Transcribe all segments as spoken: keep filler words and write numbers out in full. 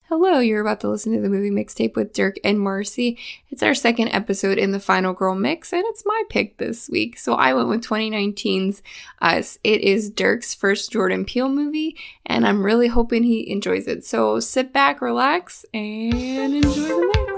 Hello, you're about to listen to the movie mixtape with Dirk and Marcy. It's our second episode in the Final Girl mix, and it's my pick this week. So I went with twenty nineteen's Us. It is Dirk's first Jordan Peele movie, and I'm really hoping he enjoys it. So sit back, relax, and enjoy the mix.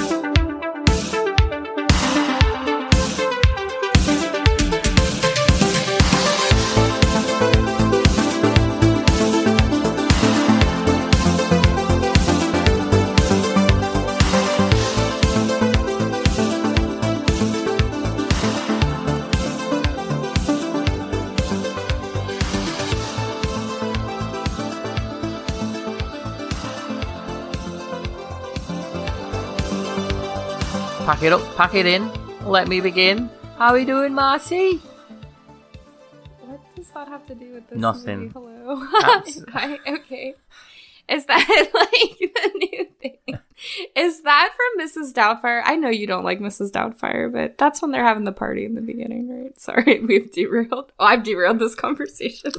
Pack it up, pack it in. Let me begin. How are you doing, Marcy? What does that have to do with this Nothing. movie? Hello. Hi, okay. Is that like the new thing? Is that from Missus Doubtfire? I know you don't like Missus Doubtfire, but that's when they're having the party in the beginning, right? Sorry, we've derailed. Oh, I've derailed this conversation.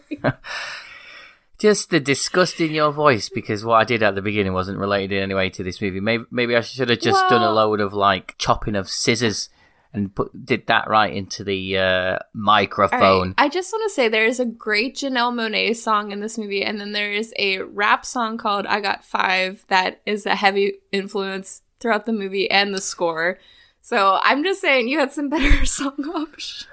Just the disgust in your voice, because what I did at the beginning wasn't related in any way to this movie. Maybe maybe I should have just well, done a load of like chopping of scissors and put did that right into the uh, microphone. Right. I just want to say there is a great Janelle Monáe song in this movie, and then there is a rap song called I Got Five that is a heavy influence throughout the movie and the score. So I'm just saying you had some better song options.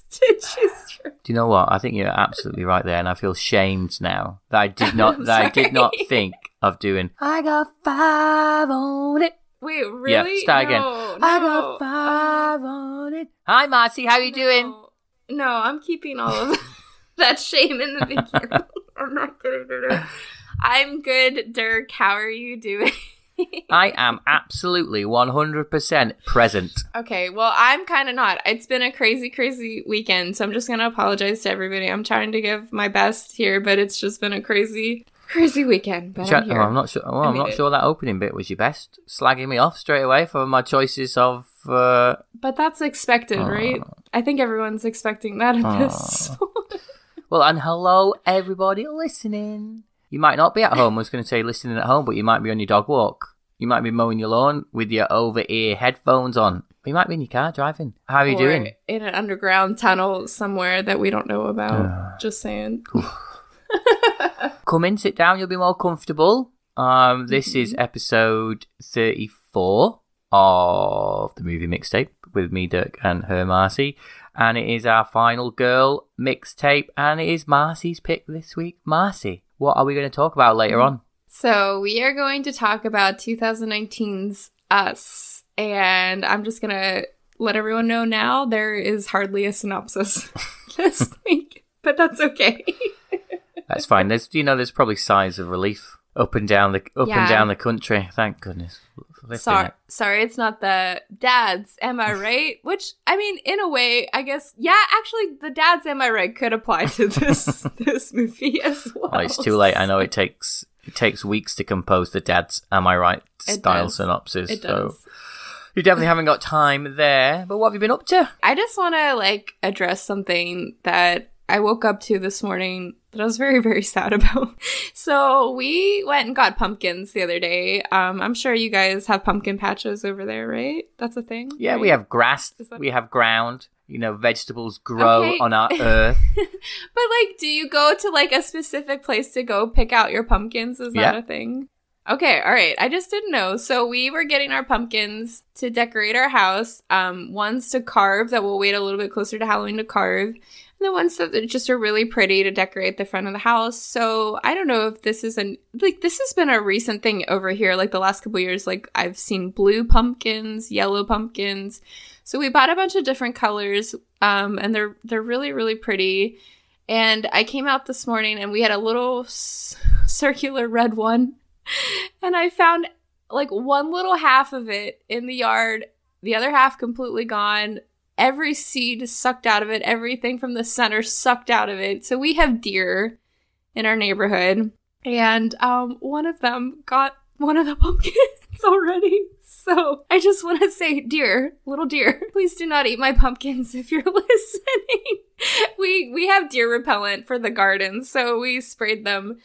Do you know what? I think you're absolutely right there, and I feel shamed now that I did not that I did not think of doing. I got five on it. Wait, really? Yeah, start no, again. No. I got five on it. Hi, Marcy. How are you no. doing? No, I'm keeping all of that shame in the beginning. I'm not kidding. I'm good, Dirk. How are you doing? I am absolutely one hundred percent present. Okay, well, I'm kind of not. It's been a crazy, crazy weekend, so I'm just going to apologize to everybody. I'm trying to give my best here, but it's just been a crazy, crazy weekend. But Ch- I'm here. Oh, I'm not sure. Oh, I'm not it. sure that opening bit was your best. Slagging me off straight away for my choices of... Uh... But that's expected, oh. right? I think everyone's expecting that at oh. this point. Well, and hello, everybody listening. You might not be at home. I was going to say listening at home, but you might be on your dog walk. You might be mowing your lawn with your over-ear headphones on. You might be in your car driving. How are you or doing? In an underground tunnel somewhere that we don't know about. Uh, Just saying. Come in, sit down. You'll be more comfortable. Um, this mm-hmm. is episode thirty-four of the movie mixtape with me, Dirk, and her, Marcy. And it is our final girl mixtape. And it is Marcy's pick this week. Marcy, what are we going to talk about later on? So we are going to talk about twenty nineteen's Us. And I'm just going to let everyone know now there is hardly a synopsis this week. But that's okay. That's fine. There's, you know, there's probably sighs of relief up and down the up yeah. and down the country. Thank goodness. Sorry, it. sorry, it's not the dads. Am I right? Which, I mean, in a way, I guess. Yeah, actually, the dads. Am I right? Could apply to this this movie as well. Oh, it's too late. I know it takes it takes weeks to compose the dads. Am I right? Style synopsis. It so does. You definitely haven't got time there. But what have you been up to? I just want to like address something that I woke up to this morning that I was very, very sad about. So we went and got pumpkins the other day. Um, I'm sure you guys have pumpkin patches over there, right? That's a thing? Yeah, right? we have grass. That- we have ground. You know, vegetables grow okay. on our earth. But, like, do you go to, like, a specific place to go pick out your pumpkins? Is that yeah. a thing? Okay, all right. I just didn't know. So we were getting our pumpkins to decorate our house. Um, ones to carve that we'll wait a little bit closer to Halloween to carve. The ones that just are really pretty to decorate the front of the house. So I don't know if this is an like this has been a recent thing over here, like the last couple years. Like I've seen blue pumpkins, yellow pumpkins. So we bought a bunch of different colors, um, and they're they're really really pretty. And I came out this morning and we had a little s- circular red one, and I found like one little half of it in the yard, the other half completely gone. Every seed sucked out of it. Everything from the center sucked out of it. So we have deer in our neighborhood. And um, one of them got one of the pumpkins already. So I just want to say, deer, little deer, please do not eat my pumpkins if you're listening. we we have deer repellent for the garden. So we sprayed them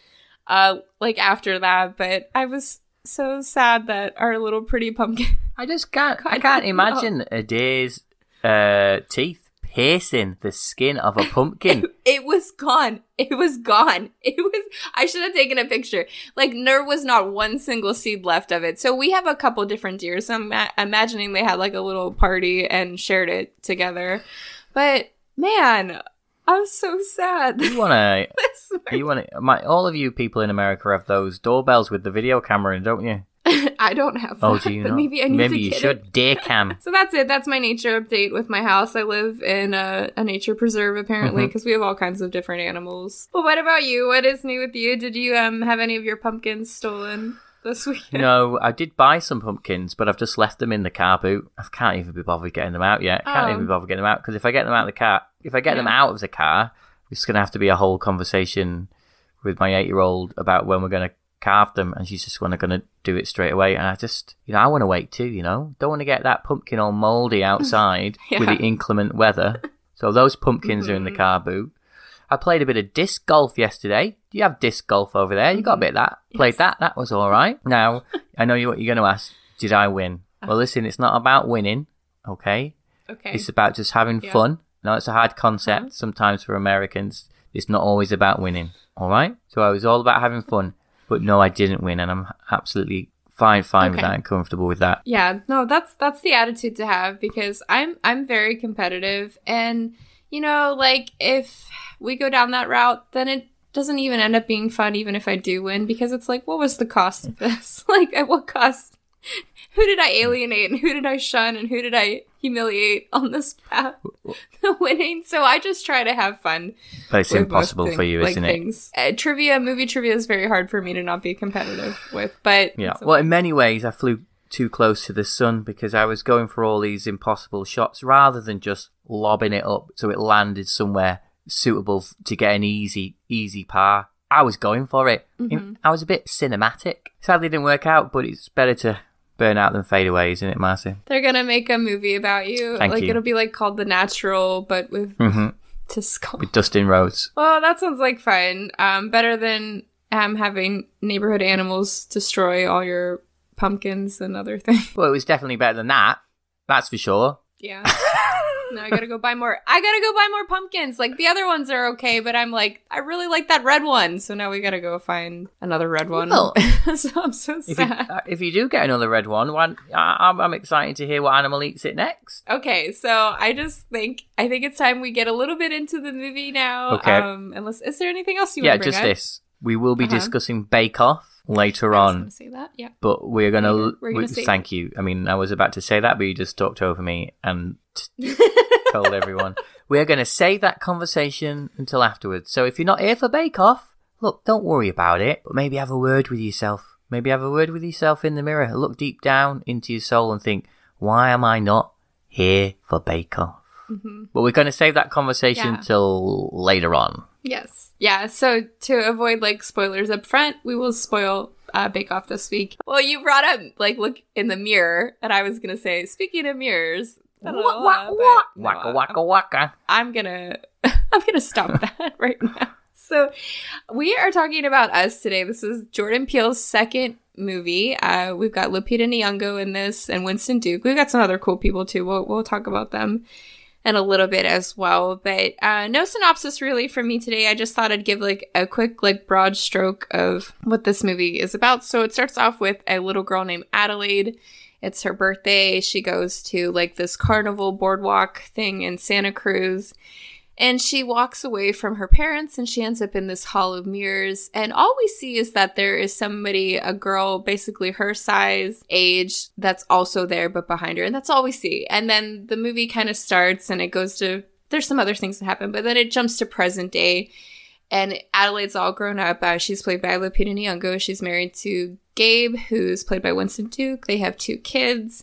uh, like after that. But I was so sad that our little pretty pumpkin. I just can't. I can't imagine a day's uh, teeth piercing the skin of a pumpkin. It, it was gone. It was gone. It was. I should have taken a picture. Like, there was not one single seed left of it. So we have a couple different deer. So I'm ma- imagining they had like a little party and shared it together. But man, I was so sad. You wanna? you wanna? My all of you people in America have those doorbells with the video camera in, don't you? I don't have that. Oh, do you but not? Maybe I need Maybe to you get should. it. Deer cam. So that's it. That's my nature update with my house. I live in a, a nature preserve, apparently, because mm-hmm. we have all kinds of different animals. Well, what about you? What is new with you? Did you um have any of your pumpkins stolen this weekend? No, I did buy some pumpkins, but I've just left them in the car boot. I can't even be bothered getting them out yet. I can't Oh. even be bothered getting them out, because if I get them out of the car, if I get them Yeah. out of the car, it's going to have to be a whole conversation with my eight-year-old about when we're going to carve them, and she's just going to do it straight away. And I just, you know, I want to wait too, you know. Don't want to get that pumpkin all mouldy outside Yeah. with the inclement weather. So those pumpkins mm-hmm. are in the car boot. I played a bit of disc golf yesterday. Do you have disc golf over there? You got a bit of that. Played Yes. that. That was all right. Now, I know you, what you're going to ask. Did I win? Well, listen, it's not about winning, okay? Okay. It's about just having Yeah. fun. Now, it's a hard concept Uh-huh. sometimes for Americans. It's not always about winning, all right? So I was all about having fun. But no, I didn't win, and I'm absolutely fine, fine with Okay. that and comfortable with that. Yeah, no, that's that's the attitude to have, because I'm I'm very competitive, and you know, like if we go down that route, then it doesn't even end up being fun, even if I do win, because it's like, what was the cost of this? Like, at what cost? Who did I alienate, and who did I shun, and who did I humiliate on this path to winning? So I just try to have fun. But it's with impossible most for you, like isn't things. it? Uh, trivia, movie trivia is very hard for me to not be competitive with, but Yeah. it's Well, okay. in many ways, I flew too close to the sun because I was going for all these impossible shots rather than just lobbing it up so it landed somewhere suitable f- to get an easy, easy par. I was going for it. Mhm. I was a bit cinematic. Sadly, it didn't work out, but it's better to burn out than fade away, isn't it, Marcy? They're gonna make a movie about you. Thank like you. it'll be like called The Natural, but with Mm-hmm. disc golf. With Dustin Rhodes. Well, that sounds like fun. Um, better than um having neighborhood animals destroy all your pumpkins and other things. Well, it was definitely better than that. That's for sure. Yeah. No, I gotta go buy more. I gotta go buy more pumpkins. Like the other ones are okay, but I'm like, I really like that red one. So now we gotta go find another red one. Well, so I'm so If you, sad. uh, if you do get another red one, one I, I'm, I'm excited to hear what animal eats it next. Okay, so I just think I think it's time we get a little bit into the movie now. Okay. Um, unless is there anything else you Yeah, want to bring just up? this. We will be Uh-huh. discussing Bake Off later I was on, gonna say that. Yeah. but we're gonna. Later. We're gonna we- say thank you. I mean, I was about to say that, but you just talked over me and t- told everyone. We're gonna save that conversation until afterwards. So if you're not here for Bake Off, look, don't worry about it. But maybe have a word with yourself. Maybe have a word with yourself in the mirror. Look deep down into your soul and think, why am I not here for Bake Off? Mm-hmm. But we're going to save that conversation Yeah. till later on. Yes. Yeah. So to avoid like spoilers up front, we will spoil uh, Bake Off this week. Well, you brought up like look in the mirror, and I was gonna say, speaking of mirrors, I don't know, Waka uh, but waka no, waka waka waka. I'm gonna I'm gonna stop that right now. So we are talking about Us today. This is Jordan Peele's second movie. Uh, we've got Lupita Nyong'o in this and Winston Duke. We've got some other cool people too. We'll we'll talk about them in a little bit as well. But uh, no synopsis really from me today. I just thought I'd give like a quick like broad stroke of what this movie is about. So it starts off with a little girl named Adelaide. It's her birthday. She goes to like this carnival boardwalk thing in Santa Cruz. And she walks away from her parents and she ends up in this hall of mirrors. And all we see is that there is somebody, a girl, basically her size, age, that's also there, but behind her. And that's all we see. And then the movie kind of starts and it goes to, there's some other things that happen, but then it jumps to present day. And Adelaide's all grown up. Uh, she's played by Lupita Nyong'o. She's married to Gabe, who's played by Winston Duke. They have two kids.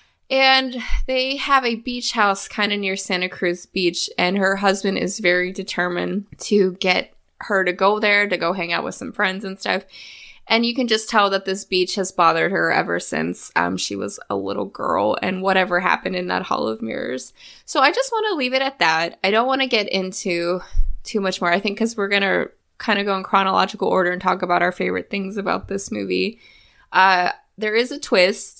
And they have a beach house kind of near Santa Cruz Beach, and her husband is very determined to get her to go there, to go hang out with some friends and stuff. And you can just tell that this beach has bothered her ever since um, she was a little girl and whatever happened in that Hall of Mirrors. So I just want to leave it at that. I don't want to get into too much more, I think, because we're going to kind of go in chronological order and talk about our favorite things about this movie. Uh, there is a twist,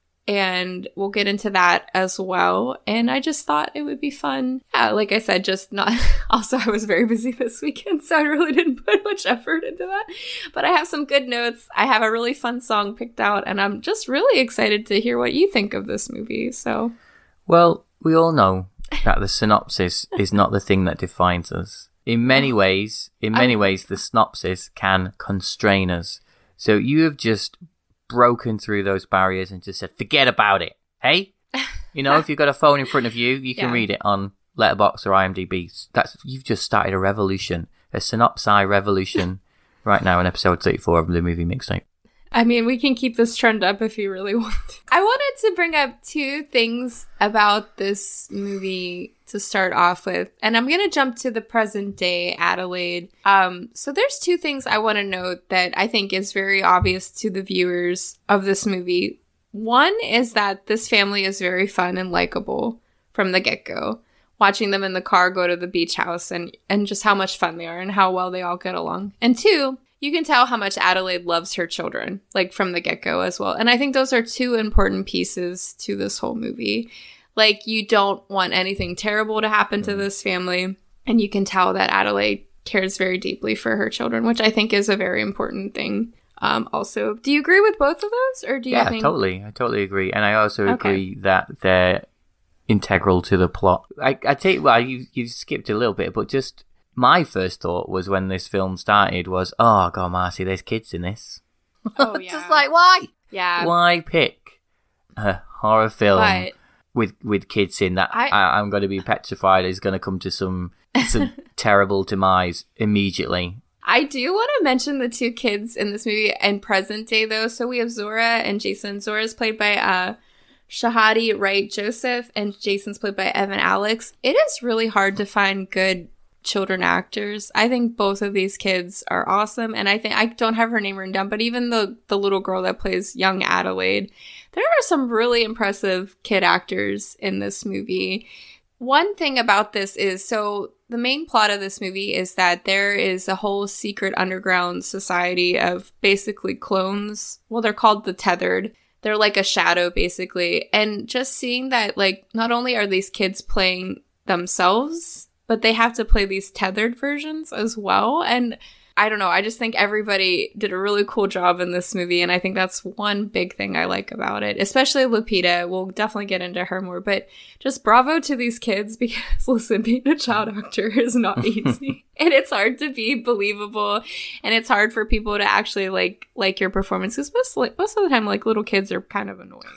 and we'll get into that as well. And I just thought it would be fun. Yeah, like I said, just not... Also, I was very busy this weekend, so I really didn't put much effort into that. But I have some good notes. I have a really fun song picked out, and I'm just really excited to hear what you think of this movie. So, well, we all know that the synopsis is not the thing that defines us. In many ways, in many I... ways, the synopsis can constrain us. So you have just broken through those barriers and just said, forget about it. Hey, you know, if you've got a phone in front of you, you can yeah. read it on Letterboxd or IMDb. That's you've just started a revolution, a synopsi revolution right now in episode thirty-four of the Movie Mixtape. I mean, we can keep this trend up if you really want. I wanted to bring up two things about this movie to start off with. And I'm going to jump to the present day Adelaide. Um, so there's two things I want to note that I think is very obvious to the viewers of this movie. One is that this family is very fun and likable from the get-go. Watching them in the car go to the beach house and, and just how much fun they are and how well they all get along. And two, you can tell how much Adelaide loves her children, like from the get-go as well. And I think those are two important pieces to this whole movie. Like, you don't want anything terrible to happen to this family. And you can tell that Adelaide cares very deeply for her children, which I think is a very important thing. Um, also, do you agree with both of those? Or do you yeah, think... totally. I totally agree. And I also okay. agree that they're integral to the plot. I, I take, well, you, you skipped a little bit, but just... My first thought was when this film started was, oh, God, Marcy, there's kids in this. Oh, yeah. Just like, why? Yeah. Why pick a horror film but with with kids in that I, I, I'm going to be petrified is going to come to some, some terrible demise immediately? I do want to mention the two kids in this movie in present day, though. So we have Zora and Jason. Zora's played by... uh. Shahadi Wright Joseph, and Jason's played by Evan Alex. It is really hard to find good children actors. I think both of these kids are awesome, and I think I don't have her name written down, but even the the little girl that plays young Adelaide, there are some really impressive kid actors in this movie. One thing about this is, so the main plot of this movie is that there is a whole secret underground society of basically clones. Well, they're called the Tethered. They're like a shadow, basically. And just seeing that, like, not only are these kids playing themselves, but they have to play these tethered versions as well. And I don't know, I just think everybody did a really cool job in this movie, and I think that's one big thing I like about it, especially Lupita. We'll definitely get into her more, but just bravo to these kids, because, listen, being a child actor is not easy. And it's hard to be believable, and it's hard for people to actually like like your performance, because most, like, most of the time, like, little kids are kind of annoying.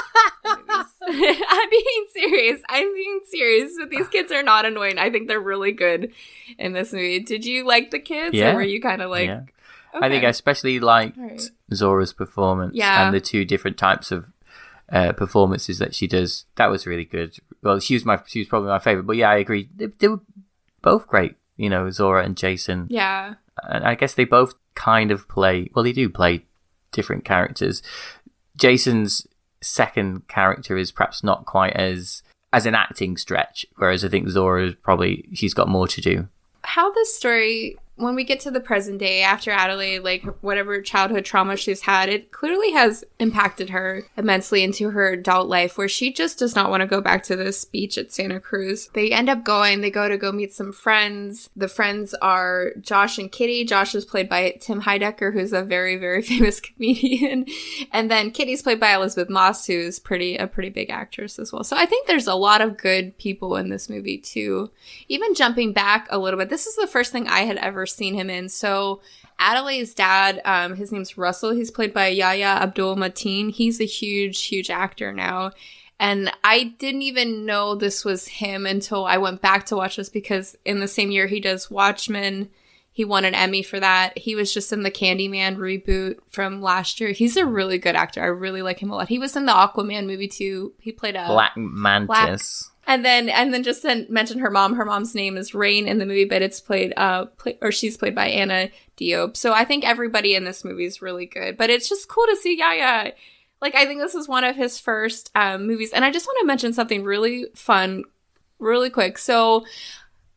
I'm being serious. I'm being serious. But these kids are not annoying. I think they're really good in this movie. Did you like the kids? Yeah. Or were you kind of like... Yeah. Okay. I think I especially liked right. Zora's performance yeah. and the two different types of uh, performances that she does. That was really good. Well, she was my she was probably my favorite. But yeah, I agree. They, they were both great. You know, Zora and Jason. Yeah. And I guess they both kind of play... Well, they do play different characters. Jason's second character is perhaps not quite as as an acting stretch, whereas I think Zora is probably, she's got more to do. How this story, when we get to the present day after Adelaide, like whatever childhood trauma she's had, it clearly has impacted her immensely into her adult life, where she just does not want to go back to this beach at Santa Cruz. They end up going, they go to go meet some friends. The friends are Josh and Kitty. Josh is played by Tim Heidecker, who's a very, very famous comedian. And then Kitty's played by Elizabeth Moss, who's pretty a pretty big actress as well. So I think there's a lot of good people in this movie too. Even jumping back a little bit, this is the first thing I had ever seen him in. So Adelaide's dad, um, his name's Russell. He's played by Yahya Abdul Mateen. He's a huge, huge actor now. And I didn't even know this was him until I went back to watch this, because in the same year he does Watchmen. He won an Emmy for that. He was just in the Candyman reboot from last year. He's a really good actor. I really like him a lot. He was in the Aquaman movie too. He played a Black Mantis. Black, And then, and then just to mention her mom. Her mom's name is Rain in the movie, but it's played, uh, play, or she's played by Anna Diop. So I think everybody in this movie is really good. But it's just cool to see Yahya. Like, I think this is one of his first um, movies. And I just want to mention something really fun, really quick. So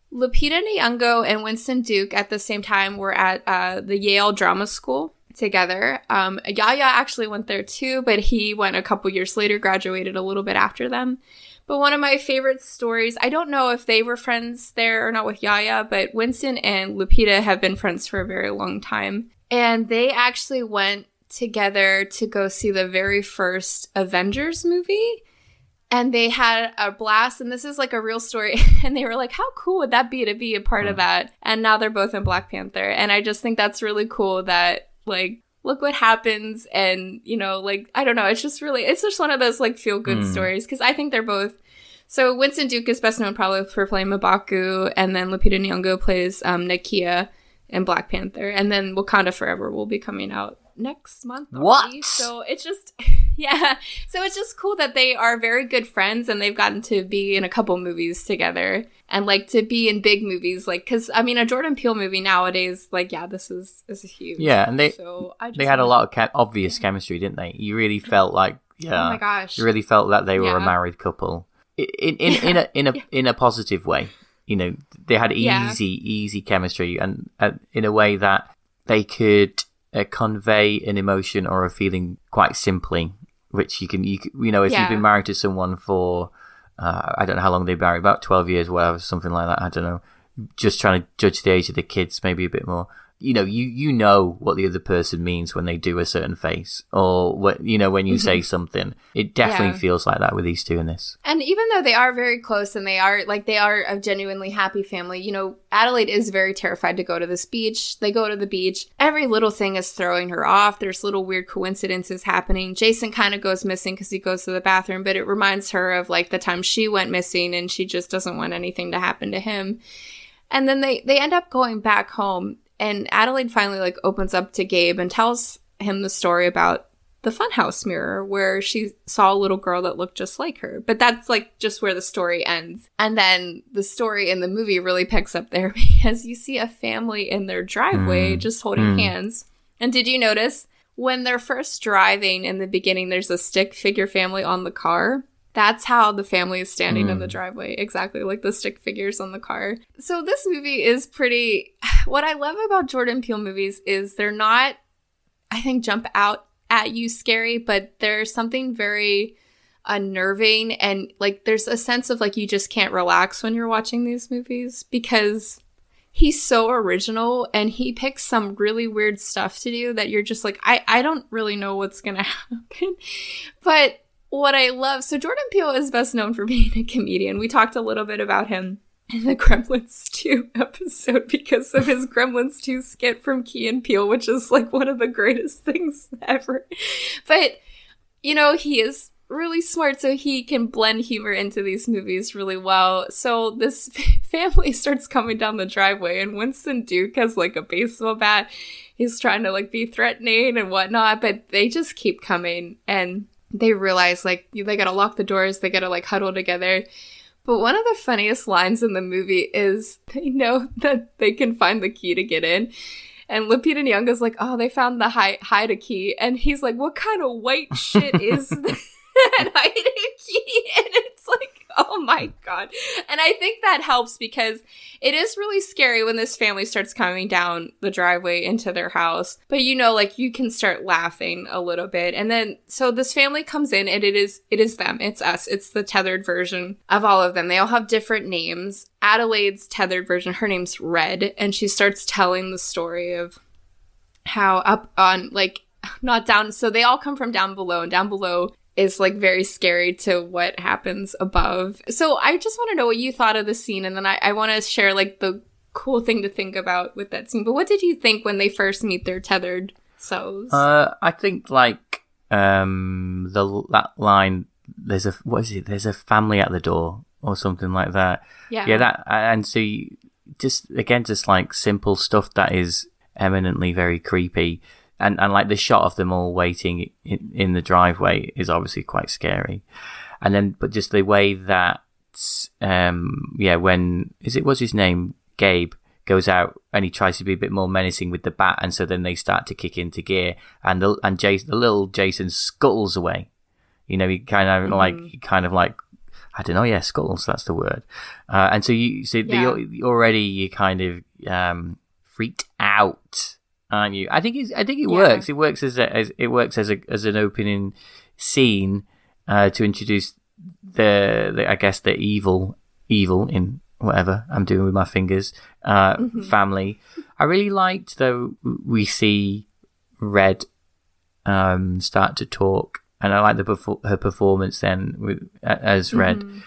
Lupita Nyong'o and Winston Duke at the same time were at uh, the Yale Drama School together. Um, Yaya actually went there too, but he went a couple years later, graduated a little bit after them. But one of my favorite stories, I don't know if they were friends there or not with Yaya, but Winston and Lupita have been friends for a very long time. And they actually went together to go see the very first Avengers movie. And they had a blast, and this is like a real story. And they were like, how cool would that be to be a part mm. of that? And now they're both in Black Panther. And I just think that's really cool that, like, look what happens. And, you know, like, I don't know. It's just really, it's just one of those, like, feel-good mm. stories. Because I think they're both, so Winston Duke is best known probably for playing M'Baku. And then Lupita Nyong'o plays um, Nakia in Black Panther. And then Wakanda Forever will be coming out next month. What? So it's just, yeah. So it's just cool that they are very good friends and they've gotten to be in a couple movies together and like to be in big movies. Like, cause I mean, a Jordan Peele movie nowadays, like, yeah, this is, this is huge. Yeah. And they, so I just they had a lot of ca- obvious chemistry, didn't they? You really felt like, yeah. Oh my gosh. You really felt that they were yeah. a married couple in, in, in, yeah. in a, in a, yeah. in a positive way. You know, they had easy, yeah. easy chemistry and uh, in a way that they could uh, convey an emotion or a feeling quite simply, which you can, you, you know, if yeah. you've been married to someone for, uh, I don't know how long they've been married, about twelve years, whatever, something like that. I don't know. Just trying to judge the age of the kids, maybe a bit more. You know, you, you know what the other person means when they do a certain face or what, you know, when you mm-hmm. say something. It definitely yeah. feels like that with these two in this. And even though they are very close and they are like, they are a genuinely happy family, you know, Adelaide is very terrified to go to this beach. They go to the beach. Every little thing is throwing her off. There's little weird coincidences happening. Jason kind of goes missing because he goes to the bathroom, but it reminds her of like the time she went missing and she just doesn't want anything to happen to him. And then they, they end up going back home. And Adelaide finally, like, opens up to Gabe and tells him the story about the funhouse mirror where she saw a little girl that looked just like her. But that's, like, just where the story ends. And then the story in the movie really picks up there because you see a family in their driveway mm. just holding mm. hands. And did you notice when they're first driving in the beginning, there's a stick figure family on the car? That's how the family is standing mm. in the driveway. Exactly, like the stick figures on the car. So this movie is pretty... What I love about Jordan Peele movies is they're not, I think, jump out at you scary, but there's something very unnerving. And, like, there's a sense of, like, you just can't relax when you're watching these movies because he's so original and he picks some really weird stuff to do that you're just like, I, I don't really know what's going to happen. But... What I love, so Jordan Peele is best known for being a comedian. We talked a little bit about him in the Gremlins two episode because of his Gremlins two skit from Key and Peele, which is like one of the greatest things ever. But, you know, he is really smart, so he can blend humor into these movies really well. So this family starts coming down the driveway, and Winston Duke has like a baseball bat. He's trying to like be threatening and whatnot, but they just keep coming, and they realize, like, they gotta lock the doors, they gotta, like, huddle together. But one of the funniest lines in the movie is they know that they can find the key to get in. And Lupita Nyong'o's like, oh, they found the hi- hide a key. And he's like, what kind of white shit is that? And hide a key? And it's like, oh my God. And I think that helps because it is really scary when this family starts coming down the driveway into their house. But you know, like, you can start laughing a little bit. And then, so this family comes in and it is, it is them. It's us. It's the tethered version of all of them. They all have different names. Adelaide's tethered version, her name's Red. And she starts telling the story of how up on, like, not down. So they all come from down below, and down below is like very scary to what happens above. So I just want to know what you thought of the scene, and then I, I want to share like the cool thing to think about with that scene. But what did you think when they first meet their tethered selves? Uh, I think like um the that line. There's a what is it? There's a family at the door or something like that. Yeah, yeah. That and so you, just again, just like simple stuff that is eminently very creepy. And and like the shot of them all waiting in, in the driveway is obviously quite scary. And then, but just the way that, um, yeah, when, is it, what's his name? Gabe goes out and he tries to be a bit more menacing with the bat. And so then they start to kick into gear and the, and Jason, the little Jason scuttles away. You know, he kind of mm-hmm. like, he kind of like I don't know, yeah, skulls, that's the word. Uh, and so you so Yeah. the, already you kind of um, freaked out, aren't you? I think it's, I think it Yeah. works. It works as a, as it works as a as an opening scene uh, to introduce the, the I guess the evil evil in whatever I'm doing with my fingers uh, Mm-hmm. family. I really liked though we see Red um, start to talk, and I like the perfor- her performance then with, as Red. Mm-hmm.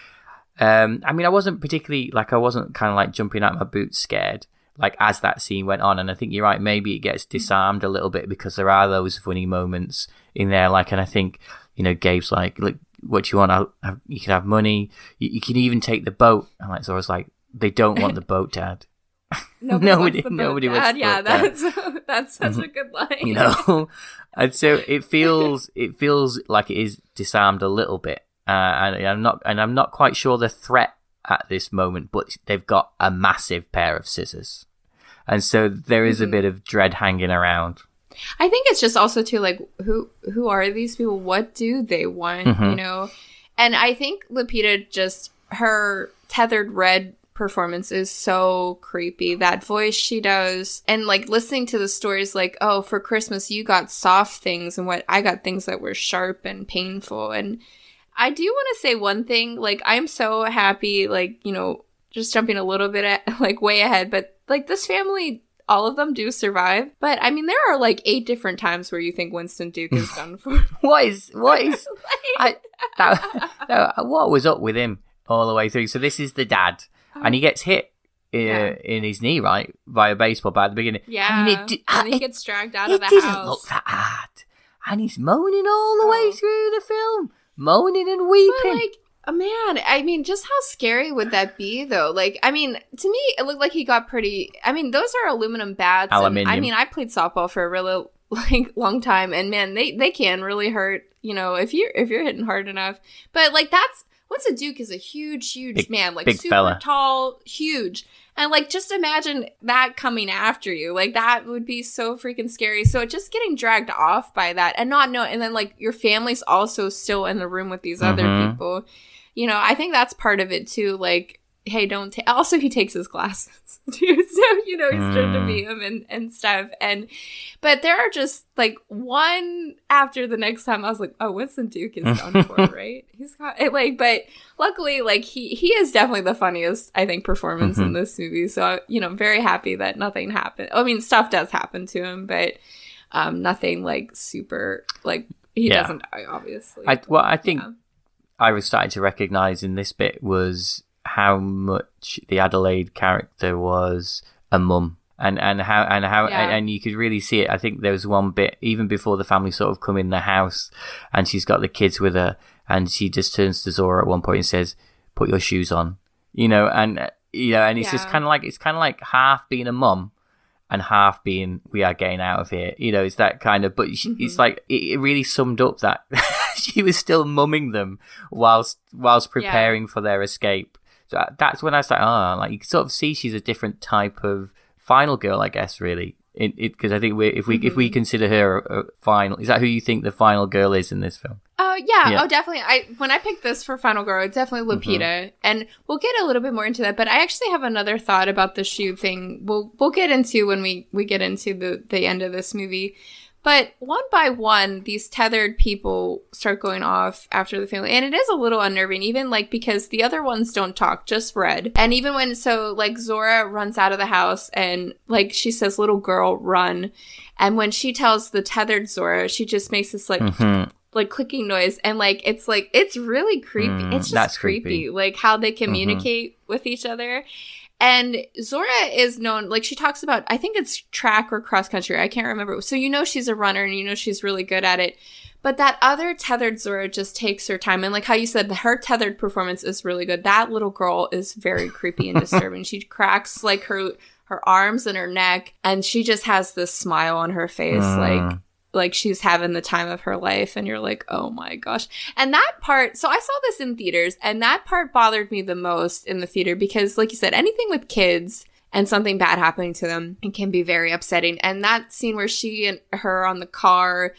Um, I mean, I wasn't particularly like I wasn't kind of like jumping out my boots scared like as that scene went on, and I think you're right. Maybe it gets disarmed a little bit because there are those funny moments in there. Like, and I think you know, Gabe's like, "Look, what you want? I'll have, you can have money. You, you can even take the boat." And like, so I was like, "They don't want the boat, Dad." Nobody, Nobody- wants the boat, nobody Dad. wants the Yeah, boat, Dad. that's that's such a good line. You know, and so it feels it feels like it is disarmed a little bit, uh, and I'm not and I'm not quite sure the threat at this moment, but they've got a massive pair of scissors, and so there is Mm-hmm. a bit of dread hanging around. I think it's just also too like who who are these people? What do they want? Mhm. You know, and I think Lupita just her tethered Red performance is so creepy. That voice she does, and like listening to the stories, like, oh, for Christmas you got soft things, and what I got things that were sharp and painful. And I do want to say one thing, like I'm so happy, like you know, just jumping a little bit at, like way ahead, but like this family. All of them do survive, but I mean, there are like eight different times where you think Winston Duke is done for. What is what is I, that, that, what was up with him all the way through? So this is the dad, and he gets hit uh, Yeah. in his knee, right, by a baseball bat at the beginning. Yeah, I mean, it, di- and he it- gets dragged out it of the didn't house. look that hard, and he's moaning all the way Oh. through the film, moaning and weeping. But like, oh, man, I mean, just how scary would that be, though? Like, I mean, to me, it looked like he got pretty. I mean, those are aluminum bats. and, Aluminium. I mean, I played softball for a really like long time, and man, they they can really hurt. You know, if you're if you're hitting hard enough. But like, that's Winston Duke is a huge, huge Big- man, like big super fella. tall, huge. And like, just imagine that coming after you. Like, that would be so freaking scary. So just getting dragged off by that and not know, and then like your family's also still in the room with these other Mhm. people. You know, I think that's part of it too. Like, hey, don't take. Also, he takes his glasses too, so you know he's trying to Mm. beat him and and stuff. And but there are just like one after the next time. I was like, oh, Winston Duke is done for, right? He's got it, like, but luckily, like he he is definitely the funniest I think performance in Mhm. this movie. So you know, very happy that nothing happened. I mean, stuff does happen to him, but um, nothing like super like he Yeah. doesn't die, obviously. I, well, I think Yeah. I was starting to recognise in this bit was how much the Adelaide character was a mum, and and how and how Yeah. and, and you could really see it. I think there was one bit even before the family sort of come in the house, and she's got the kids with her, and she just turns to Zora at one point and says, "Put your shoes on," you know, and uh, you know, and it's just Yeah. kind of like it's kind of like half being a mum. And half being, we are getting out of here. You know, it's that kind of, but she, Mm-hmm. it's like, it, it really summed up that she was still mumming them whilst whilst preparing for their escape. So that's when I started, oh, like you can sort of see she's a different type of final girl, I guess, really. It Because I think we if we if we Mm-hmm. consider her a, a final, is that who you think the final girl is in this film? Oh yeah. Yeah. oh definitely. I when I picked this for Final Girl, it's definitely Lupita, Mm-hmm. and we'll get a little bit more into that. But I actually have another thought about the shoe thing. We'll we'll get into when we we get into the the end of this movie. But one by one, these tethered people start going off after the family. And it is a little unnerving, even like because the other ones don't talk, just Red. And even when, so like Zora runs out of the house and like she says, little girl, run. And when she tells the tethered Zora, she just makes this like, Mhm. like clicking noise. And like, it's like, it's really creepy. Mm, it's just that's creepy, creepy. like how they communicate with each other. And Zora is known, like she talks about, I think it's track or cross country. I can't remember. So you know she's a runner and you know she's really good at it. But that other tethered Zora just takes her time. And like how you said, her tethered performance is really good. That little girl is very creepy and disturbing. She cracks like her her arms and her neck. And she just has this smile on her face. Mm. Like, like she's having the time of her life, and you're like, oh my gosh. And that part, so I saw this in theaters, and that part bothered me the most in the theater because, like you said, anything with kids and something bad happening to them, it can be very upsetting. And that scene where she and her on the car,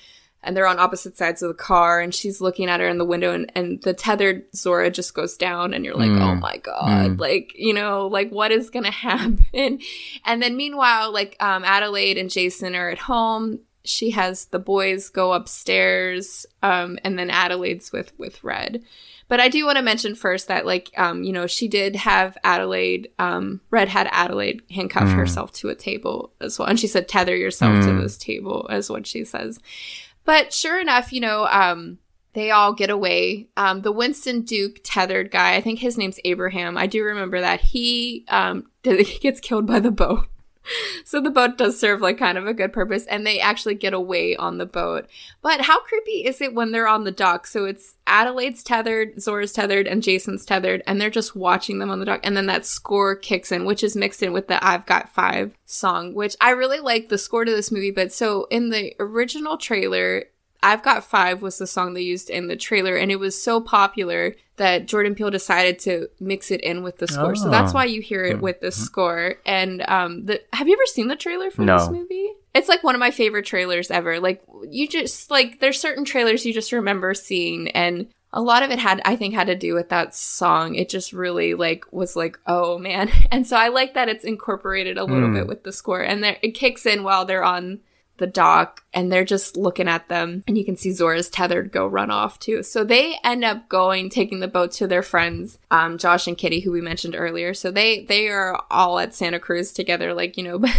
and they're on opposite sides of the car, and she's looking at her in the window, and, and the tethered Zora just goes down, and you're like, mm. oh my God, mm. like, you know, like, what is gonna happen? And then meanwhile, like, um, Adelaide and Jason are at home. She has the boys go upstairs, um, and then Adelaide's with, with Red. But I do want to mention first that, like, um, you know, she did have Adelaide, um, Red had Adelaide handcuff mm. herself to a table as well. And she said, tether yourself mm. to this table, is what she says. But sure enough, you know, um, they all get away. Um, the Winston Duke tethered guy, I think his name's Abraham. I do remember that. He, um, he gets killed by the boat. So the boat does serve like kind of a good purpose, and they actually get away on the boat. But how creepy is it when they're on the dock? So it's Adelaide's tethered, Zora's tethered, and Jason's tethered, and they're just watching them on the dock. And then that score kicks in, which is mixed in with the I've Got Five song, which I really like the score to this movie. But so in the original trailer, I've Got Five was the song they used in the trailer, and it was so popular that Jordan Peele decided to mix it in with the score. Oh. So that's why you hear it with the score. And um, the have you ever seen the trailer for no. this movie? It's like one of my favorite trailers ever. Like, you just, like, there's certain trailers you just remember seeing, and a lot of it had, I think, had to do with that song. It just really, like, was like, oh, man. And so I like that it's incorporated a little mm. bit with the score. And there, it kicks in while they're on the dock, and they're just looking at them, and you can see Zora's tethered go run off too. So they end up going, taking the boat to their friends, um, Josh and Kitty, who we mentioned earlier. So they they are all at Santa Cruz together, like, you know, but,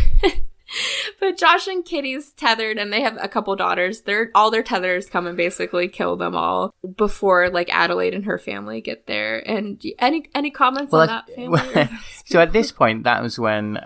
but Josh and Kitty's tethered, and they have a couple daughters. They're all their tethers come and basically kill them all before, like, Adelaide and her family get there. And any any comments well, on that family? Well, so at this point, that was when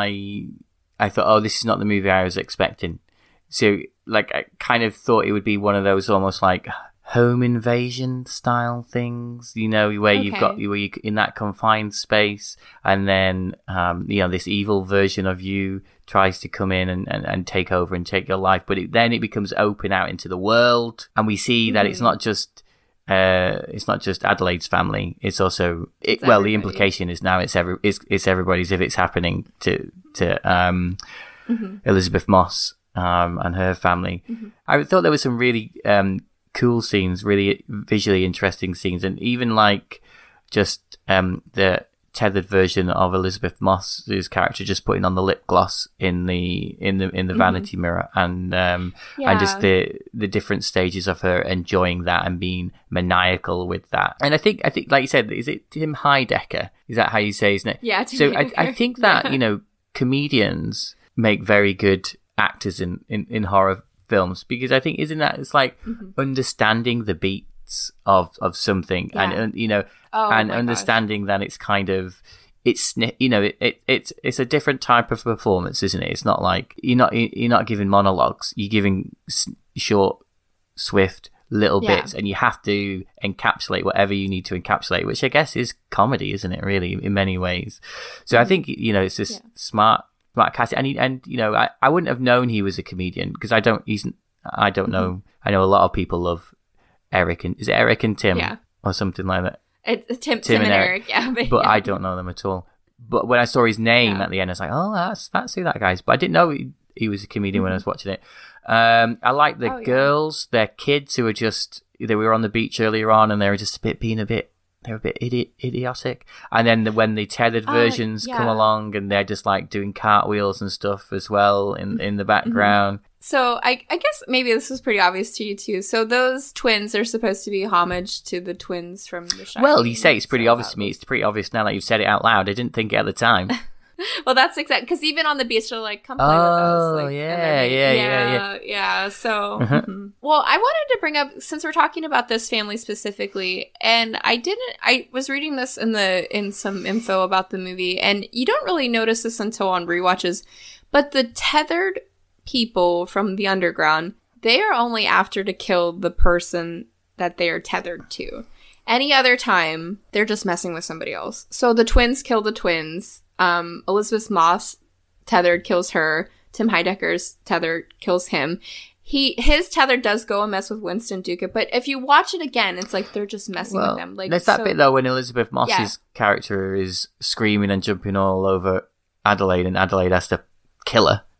I I thought, oh, this is not the movie I was expecting. So, like, I kind of thought it would be one of those almost like home invasion style things, you know, where okay. you've got where you in that confined space, and then um, you know, this evil version of you tries to come in and, and, and take over and take your life, but it, then it becomes open out into the world, and we see that mm. it's not just uh, it's not just Adelaide's family; it's also it, it's well, everybody. The implication is now it's every it's, it's everybody's if it's happening to to um, mm-hmm. Elizabeth Moss. Um, and her family. Mm-hmm. I thought there were some really um, cool scenes, really visually interesting scenes, and even like just um, the tethered version of Elizabeth Moss's character just putting on the lip gloss in the in the in the mm-hmm. vanity mirror, and um, yeah. and just the the different stages of her enjoying that and being maniacal with that. And I think I think like you said, is it Tim Heidecker? Is that how you say his name? Yeah. Tim so I, I think that you know comedians make very good actors in, in, in horror films, because I think isn't that it's like mm-hmm. understanding the beats of, of something yeah. and you know oh, and understanding gosh. that it's kind of it's you know it, it it's it's a different type of performance, isn't it? It's not like you're not you're not giving monologues, you're giving short, swift little yeah. bits, and you have to encapsulate whatever you need to encapsulate, which I guess is comedy, isn't it? Really, in many ways. So mm-hmm. I think you know it's just yeah. smart. Smart casting, and he, and you know, I, I wouldn't have known he was a comedian because I don't. He's I don't know. Mm-hmm. I know a lot of people love Eric and is it Eric and Tim yeah. or something like that. It's Tim, Tim, Tim and, and Eric, Eric yeah. But, but yeah. I don't know them at all. But when I saw his name yeah. at the end, I was like, oh, that's that's who that guy is. But I didn't know he, he was a comedian mm-hmm. when I was watching it. Um, I like the oh, girls, yeah. their kids who were just they were on the beach earlier on, and they were just a bit being a bit. They're a bit idi- idiotic. And then the, when the tethered versions uh, yeah. come along, and they're just like doing cartwheels and stuff as well in, in the background. Mm-hmm. So I, I guess maybe this was pretty obvious to you too. So those twins are supposed to be homage to the twins from The Shining. Well, you say it's pretty so obvious to me. It's pretty obvious now that you've said it out loud. I didn't think it at the time. Well, that's exact because even on the beach, they're like, "Come play oh, with us." Like, yeah, they, yeah, yeah, yeah, yeah, yeah. So, uh-huh. mm-hmm. well, I wanted to bring up since we're talking about this family specifically, and I didn't. I was reading this in the in some info about the movie, and you don't really notice this until on rewatches, but the tethered people from the underground, they are only after to kill the person that they are tethered to. Any other time, they're just messing with somebody else. So the twins kill the twins. Um, Elizabeth Moss tethered kills her. Tim Heidecker's tether kills him. He his tether does go and mess with Winston Duke, but if you watch it again, it's like they're just messing well, with them. Like there's that so, bit though when Elizabeth Moss's yeah. character is screaming and jumping all over Adelaide, and Adelaide has to kill her.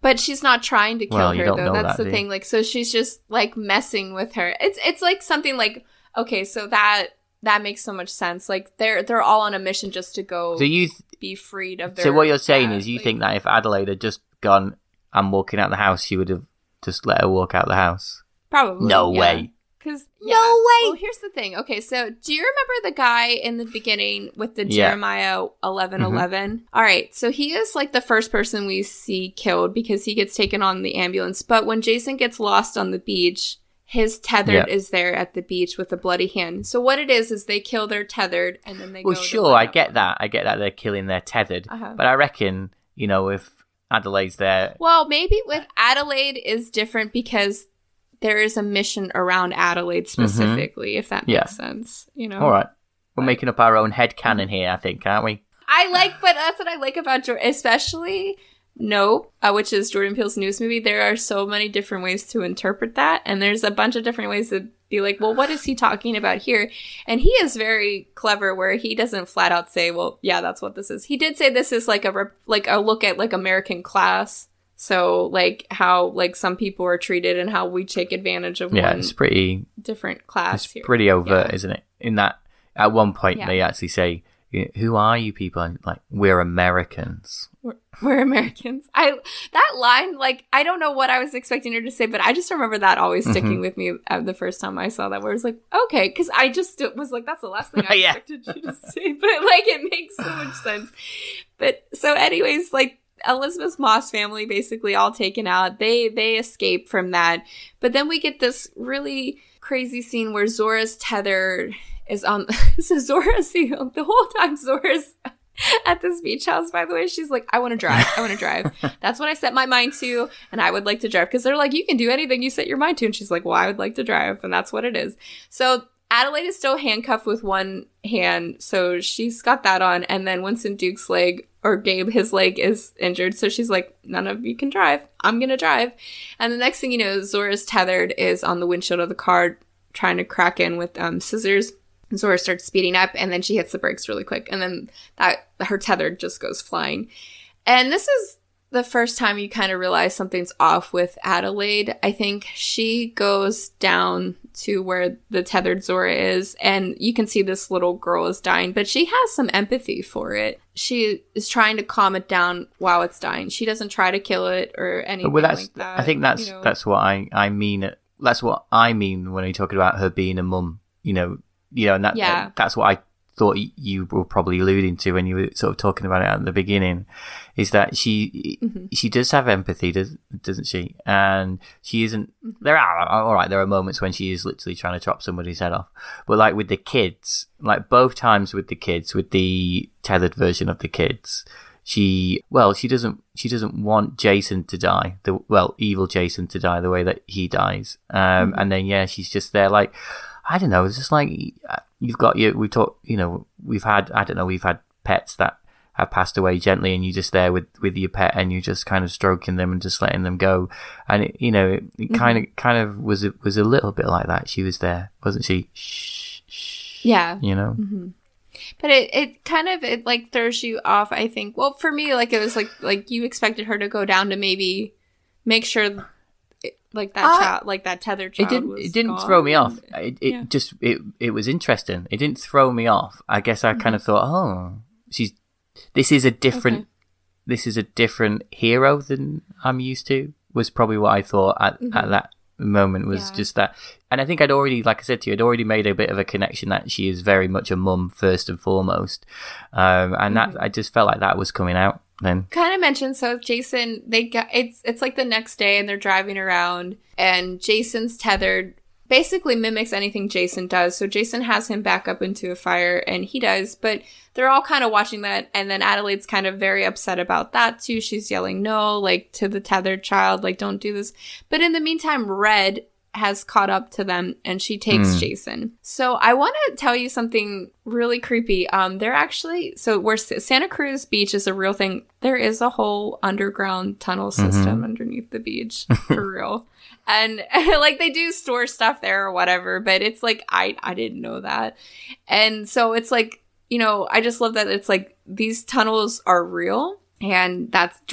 But she's not trying to kill Well, you her, don't though. know That's that, the do you? thing. Like, so she's just, like, messing with her. It's it's like something like, okay, so that that makes so much sense. Like, they're they're all on a mission just to go So you, th- be freed of their... so what you're saying dad. is you Like, think that if Adelaide had just gone, I'm walking out the house, she would have just let her walk out the house? Probably. No yeah. way. Cause, No yeah. way. Well, here's the thing. Okay, so do you remember the guy in the beginning with the Yeah. Jeremiah eleven eleven? All right, so he is like the first person we see killed because he gets taken on the ambulance. But when Jason gets lost on the beach, his tethered Yeah. is there at the beach with a bloody hand. So what it is is they kill their tethered and then they Well, go to sure, light I up get one. that. I get that they're killing their tethered. Uh-huh. But I reckon, you know, if Adelaide's there... Well, maybe with Adelaide is different because there is a mission around Adelaide specifically, if that makes Yeah. sense. You know. All right. We're But- making up our own headcanon here, I think, aren't we? I like, but that's what I like about Jordan, especially Nope, uh, which is Jordan Peele's newest movie. There are so many different ways to interpret that, and there's a bunch of different ways to be like, well, what is he talking about here? And he is very clever, where he doesn't flat out say, well, yeah, that's what this is. He did say this is like a rep- like a look at like American class. So like how like some people are treated and how we take advantage of Yeah, one it's pretty different class it's here. pretty overt, Yeah. isn't it? In that, at one point, Yeah. they actually say, "Who are you people?" And like, we're Americans. We're, we're Americans. I that line, like, I don't know what I was expecting her to say, but I just remember that always sticking Mhm. with me uh, the first time I saw that, where it was like, okay, because I just was like, that's the last thing I Yeah. expected you to say, but like, it makes so much sense. But so, anyways, like, Elizabeth Moss family basically all taken out. They they escape from that, but then we get this really crazy scene where Zora's tether is on. So Zora, see, the whole time Zora's at this beach house, by the way, she's like, I want to drive. I want to drive. That's what I set my mind to, and I would like to drive. Because they're like, you can do anything you set your mind to. And she's like, well, I would like to drive. And that's what it is. So Adelaide is still handcuffed with one hand. So she's got that on. And then Winston Duke's leg, or Gabe, his leg is injured. So she's like, none of you can drive. I'm going to drive. And the next thing you know, Zora's tethered is on the windshield of the car trying to crack in with um, scissors. Zora starts speeding up, and then she hits the brakes really quick, and then that her tether just goes flying. And this is the first time you kind of realize something's off with Adelaide. I think she goes down to where the tethered Zora is, and you can see this little girl is dying, but she has some empathy for it. She is trying to calm it down while it's dying. She doesn't try to kill it or anything Well, that's like that. I think that's you know. that's what I I mean. That's what I mean when you're talking about her being a mum. You know, you know, and that, Yeah. that's what I thought you were probably alluding to when you were sort of talking about it at the beginning, is that she Mhm. she does have empathy, does, doesn't she? And she isn't. Mm-hmm. There are all right. There are moments when she is literally trying to chop somebody's head off, but like with the kids, like both times with the kids, with the tethered version of the kids, she well, she doesn't she doesn't want Jason to die. The well, evil Jason to die the way that he dies. Um, Mm-hmm. and then yeah, she's just there like. I don't know. It's just like you've got you. We talk. You know, we've had. I don't know. We've had pets that have passed away gently, and you're just there with, with your pet, and you're just kind of stroking them and just letting them go. And it, you know, it, it kind of kind of was it was a little bit like that. She was there, wasn't she? Shh, shh. Yeah. You know. Mm-hmm. But it, it kind of it like throws you off, I think. Well, for me, like it was like like you expected her to go down to maybe make sure. Like that I- child, like that tethered child. It didn't. was It didn't gone. throw me off. It, it Yeah. just. It. It was interesting. It didn't throw me off. I guess I kind of thought, oh, she's. This is a different. Okay. This is a different hero than I'm used to. Was probably what I thought at, Mhm. at that moment. Was Yeah. just that, and I think I'd already, like I said to you, I'd already made a bit of a connection that she is very much a mum first and foremost, um, and Mhm. that I just felt like that was coming out then. Kind of mentioned. So Jason, they got it's it's like the next day, and they're driving around, and Jason's tethered. Basically mimics anything Jason does. So Jason has him back up into a fire, and he does, but they're all kind of watching that. And then Adelaide's kind of very upset about that too. She's yelling no, like to the tethered child, like don't do this. But in the meantime, Red has caught up to them, and she takes Hmm. Jason. So I want to tell you something really creepy. Um, they're actually, so where S- Santa Cruz Beach is a real thing. There is a whole underground tunnel system Mhm. underneath the beach for real. And like they do store stuff there or whatever, but it's like, I, I didn't know that. And so it's like, you know, I just love that it's like these tunnels are real. And that's Jordan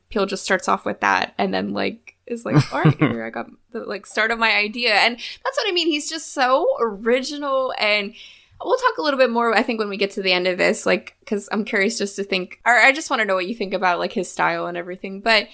Peele just starts off with that and then like is like, all right, here I got the like start of my idea. And that's what I mean. He's just so original, and we'll talk a little bit more, I think, when we get to the end of this, like, because I'm curious just to think, or I just want to know what you think about like his style and everything. But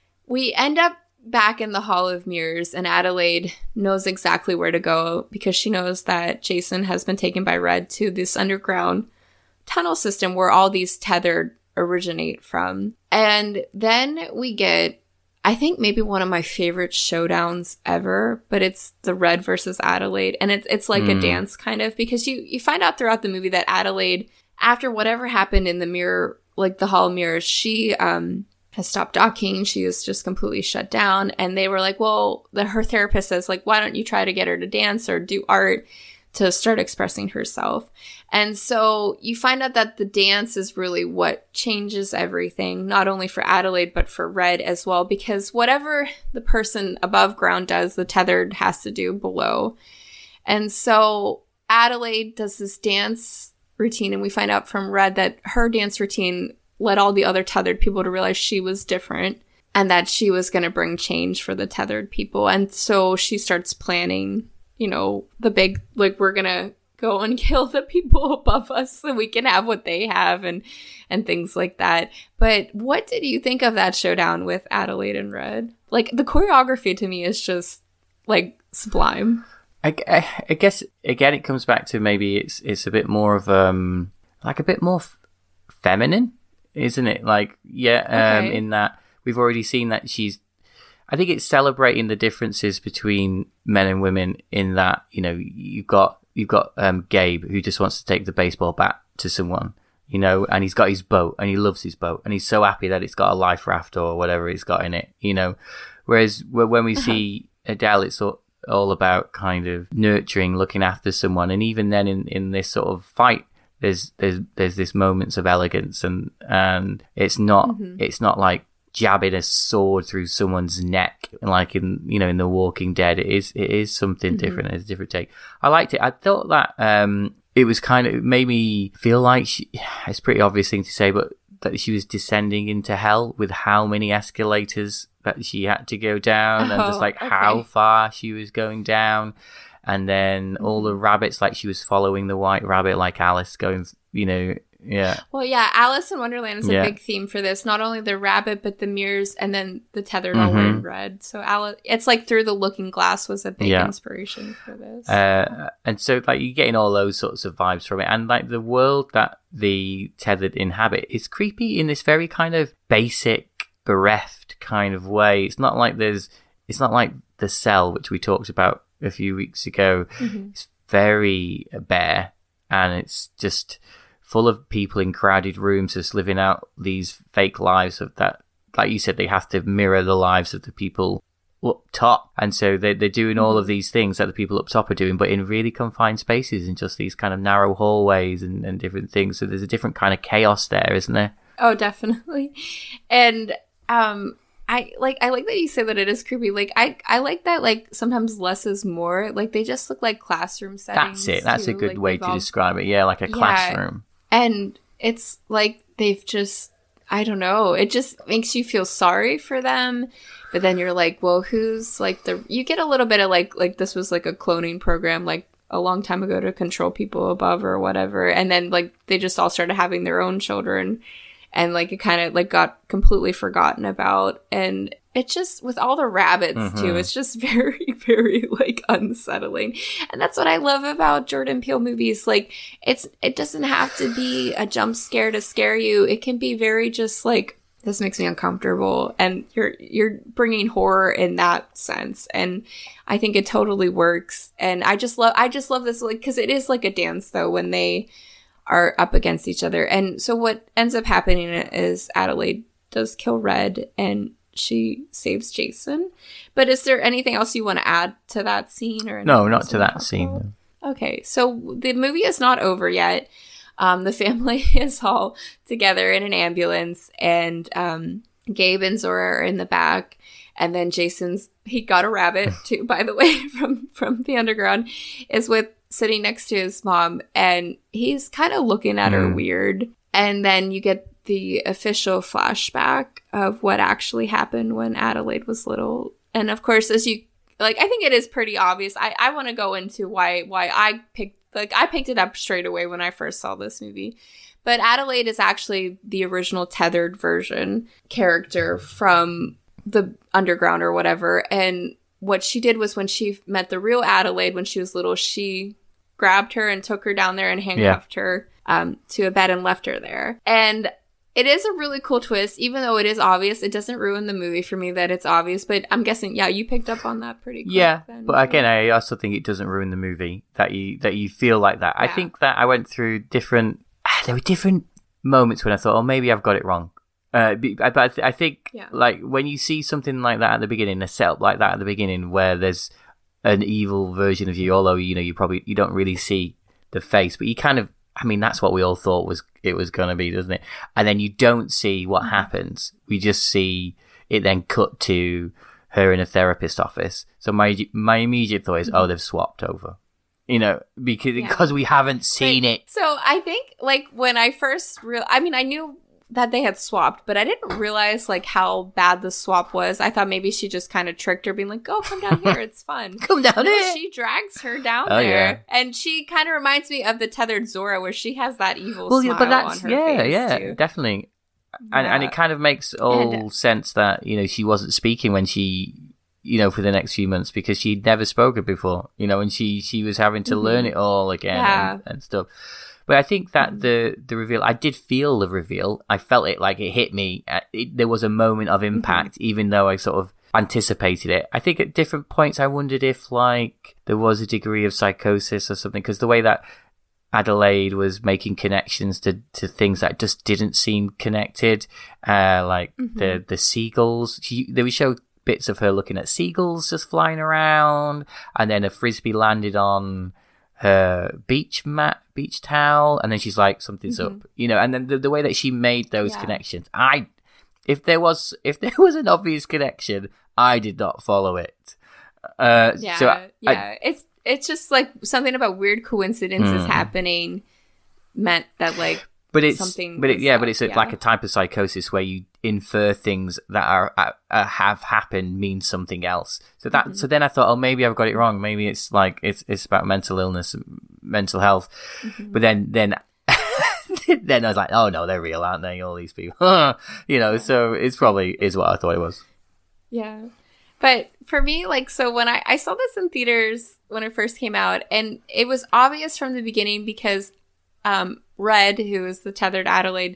we end up back in the Hall of Mirrors, and Adelaide knows exactly where to go because she knows that Jason has been taken by Red to this underground tunnel system where all these tethered originate from. And then we get, I think, maybe one of my favorite showdowns ever, but it's the Red versus Adelaide. And it's it's like mm. a dance kind of, because you, you find out throughout the movie that Adelaide, after whatever happened in the mirror, like the Hall of Mirrors, she um has stopped talking. She is just completely shut down. And they were like, well, the, her therapist says, like, why don't you try to get her to dance or do art to start expressing herself? And so you find out that the dance is really what changes everything, not only for Adelaide, but for Red as well, because whatever the person above ground does, the tethered has to do below. And so Adelaide does this dance routine, and we find out from Red that her dance routine led all the other tethered people to realize she was different and that she was going to bring change for the tethered people. And so she starts planning, you know, the big, like, we're going to go and kill the people above us so we can have what they have, and and things like that. But what did you think of that showdown with Adelaide and Red? Like, the choreography to me is just, like, sublime. I, I, I guess, again, it comes back to maybe it's it's a bit more of, um like, a bit more f- feminine, isn't it? Like, yeah, um, okay. in that we've already seen that she's, I think it's celebrating the differences between men and women in that, you know, you've got you've got um, Gabe, who just wants to take the baseball bat to someone, you know, and he's got his boat and he loves his boat and he's so happy that it's got a life raft or whatever it's got in it, you know. Whereas when we see Adele, it's all, all about kind of nurturing, looking after someone. And even then in, in this sort of fight, there's there's there's this moments of elegance, and and it's not mm-hmm. it's not like jabbing a sword through someone's neck, like in, you know, in The Walking Dead. It is it is something mm-hmm. different. It's a different take. I liked it. I thought that um, it was kind of, it made me feel like she, it's a pretty obvious thing to say, but that she was descending into hell with how many escalators that she had to go down, oh, and just like okay. how far she was going down. And then all the rabbits, like she was following the white rabbit, like Alice going, you know, yeah. Well, yeah, Alice in Wonderland is a yeah. big theme for this. Not only the rabbit, but the mirrors, and then the tethered all mm-hmm. in Red. So Alice, it's like Through the Looking Glass was a big yeah. inspiration for this. Uh, and so, like, you're getting all those sorts of vibes from it. And, like, the world that the tethered inhabit is creepy in this very kind of basic, bereft kind of way. It's not like there's, it's not like The Cell, which we talked about a few weeks ago. Mm-hmm. It's very bare, and it's just full of people in crowded rooms just living out these fake lives of that, like you said, they have to mirror the lives of the people up top. And so they're, they're doing all of these things that the people up top are doing, but in really confined spaces, in just these kind of narrow hallways and, and different things. So there's a different kind of chaos there, isn't there? Oh, definitely. And um I like I like that you say that it is creepy. Like I, I like that, like, sometimes less is more. Like, they just look like classroom settings. That's it. That's too. a good like, way to all... describe it. Yeah, like a yeah. classroom. And it's like they've just, I don't know, it just makes you feel sorry for them. But then you're like, well, who's like the, you get a little bit of like, like this was like a cloning program like a long time ago to control people above or whatever. And then like they just all started having their own children, and like it kind of like got completely forgotten about. And it's just, with all the rabbits mm-hmm. too, it's just very, very like unsettling. And that's what I love about Jordan Peele movies. Like, it's, it doesn't have to be a jump scare to scare you. It can be very just like, this makes me uncomfortable, and you're you're bringing horror in that sense. And I think it totally works. And I just love I just love this, like, because it is like a dance though when they are up against each other. And so what ends up happening is Adelaide does kill Red, and she saves Jason. But is there anything else you want to add to that scene? Or no, not to that scene. Okay, so the movie is not over yet. Um, the family is all together in an ambulance, and um, Gabe and Zora are in the back. And then Jason's, he got a rabbit too, by the way, from, from the underground, is with sitting next to his mom, and he's kind of looking at mm. her weird. And then you get the official flashback of what actually happened when Adelaide was little. And of course, as you like, I think it is pretty obvious. I, I want to go into why why I picked like I picked it up straight away when I first saw this movie. But Adelaide is actually the original tethered version character from the underground or whatever. And what she did was when she met the real Adelaide when she was little, she grabbed her and took her down there and handcuffed yeah. her um, to a bed and left her there. And it is a really cool twist, even though it is obvious. It doesn't ruin the movie for me that it's obvious. But I'm guessing, yeah, you picked up on that pretty quick. Yeah, then, but again, I also think it doesn't ruin the movie that you that you feel like that. Yeah. I think that I went through different... There were different moments when I thought, oh, maybe I've got it wrong. Uh, but I, th- I think, yeah. like, when you see something like that at the beginning, a setup like that at the beginning, where there's an evil version of you, although, you know, you probably you don't really see the face, but you kind of, I mean, that's what we all thought was it was going to be, doesn't it? And then you don't see what mm-hmm. happens. We just see it then cut to her in a therapist office. So my my immediate thought is, mm-hmm. oh, they've swapped over. You know, because yeah. because we haven't seen right. it. So I think, like, when I first real, I mean, I knew that they had swapped, but I didn't realize like how bad the swap was. I thought maybe she just kind of tricked her, being like, "Go, come down here, it's fun." Come down here. She drags her down oh, there, yeah. and she kind of reminds me of the tethered Zora, where she has that evil well, smile but that's, on her yeah, face yeah, too. definitely. Yeah. And and it kind of makes all and, sense that, you know, she wasn't speaking when she, you know, for the next few months, because she'd never spoken before, you know, and she, she was having to mm-hmm. learn it all again yeah. and, and stuff. But I think that mm-hmm. the, the reveal, I did feel the reveal. I felt it like it hit me. It, there was a moment of impact, mm-hmm. even though I sort of anticipated it. I think at different points I wondered if, like, there was a degree of psychosis or something, because the way that Adelaide was making connections to, to things that just didn't seem connected, uh, like mm-hmm. the, the seagulls. She, they would show bits of her looking at seagulls just flying around, and then a frisbee landed on her beach mat, beach towel, and then she's like, something's mm-hmm. up, you know. And then the, the way that she made those yeah. connections, I, if there was, if there was an obvious connection, I did not follow it. Uh, yeah, so I, yeah, I, it's it's just like something about weird coincidences mm. happening meant that like. But it's, something but it, yeah, up, but it's a, yeah. like a type of psychosis where you infer things that are uh, uh, have happened mean something else. So that, mm-hmm. so then I thought, oh, maybe I've got it wrong. Maybe it's like it's it's about mental illness, mental health. Mm-hmm. But then then then I was like, oh no, they're real, aren't they? All these people, you know. So it's probably is what I thought it was. Yeah, but for me, like, so when I I saw this in theaters when it first came out, and it was obvious from the beginning because. Um, Red, who is the tethered Adelaide,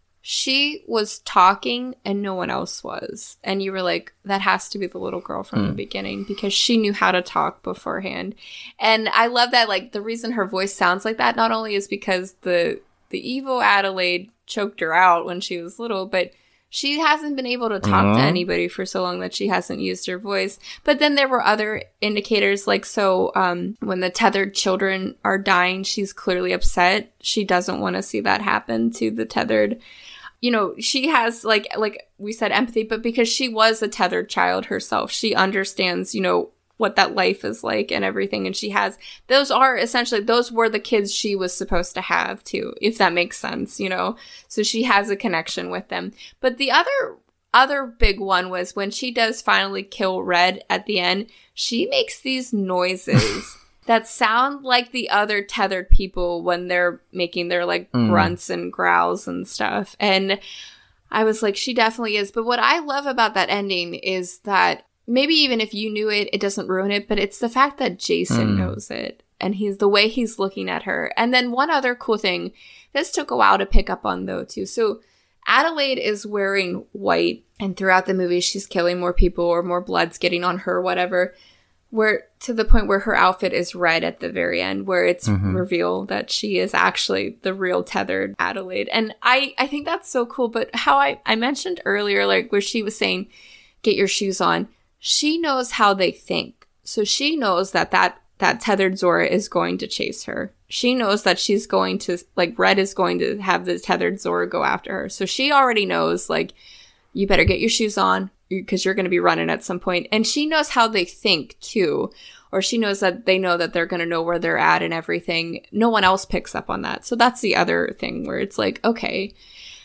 she was talking and no one else was. And you were like, that has to be the little girl from mm. the beginning, because she knew how to talk beforehand. And I love that, like, the reason her voice sounds like that not only is because the the evil Adelaide choked her out when she was little, but she hasn't been able to talk mm-hmm. to anybody for so long that she hasn't used her voice. But then there were other indicators, like, so um, when the tethered children are dying, she's clearly upset. She doesn't want to see that happen to the tethered. You know, she has, like, like we said, empathy, but because she was a tethered child herself, she understands, you know, what that life is like and everything. And she has, those are essentially, those were the kids she was supposed to have too, if that makes sense, you know? So she has a connection with them. But the other, other big one was when she does finally kill Red at the end, she makes these noises that sound like the other tethered people when they're making their like mm. grunts and growls and stuff. And I was like, she definitely is. But what I love about that ending is that maybe even if you knew it, it doesn't ruin it, but it's the fact that Jason mm. knows it. And he's the way he's looking at her. And then one other cool thing, this took a while to pick up on though too. So Adelaide is wearing white, and throughout the movie she's killing more people or more blood's getting on her, whatever. Where to the point where her outfit is red at the very end, where it's mm-hmm. revealed that she is actually the real tethered Adelaide. And I, I think that's so cool. But how I, I mentioned earlier, like where she was saying, get your shoes on. She knows how they think. So she knows that that, that tethered Zora is going to chase her. She knows that she's going to, like, Red is going to have the tethered Zora go after her. So she already knows, like, you better get your shoes on because you're going to be running at some point. And she knows how they think, too. Or she knows that they know that they're going to know where they're at and everything. No one else picks up on that. So that's the other thing where it's like, okay.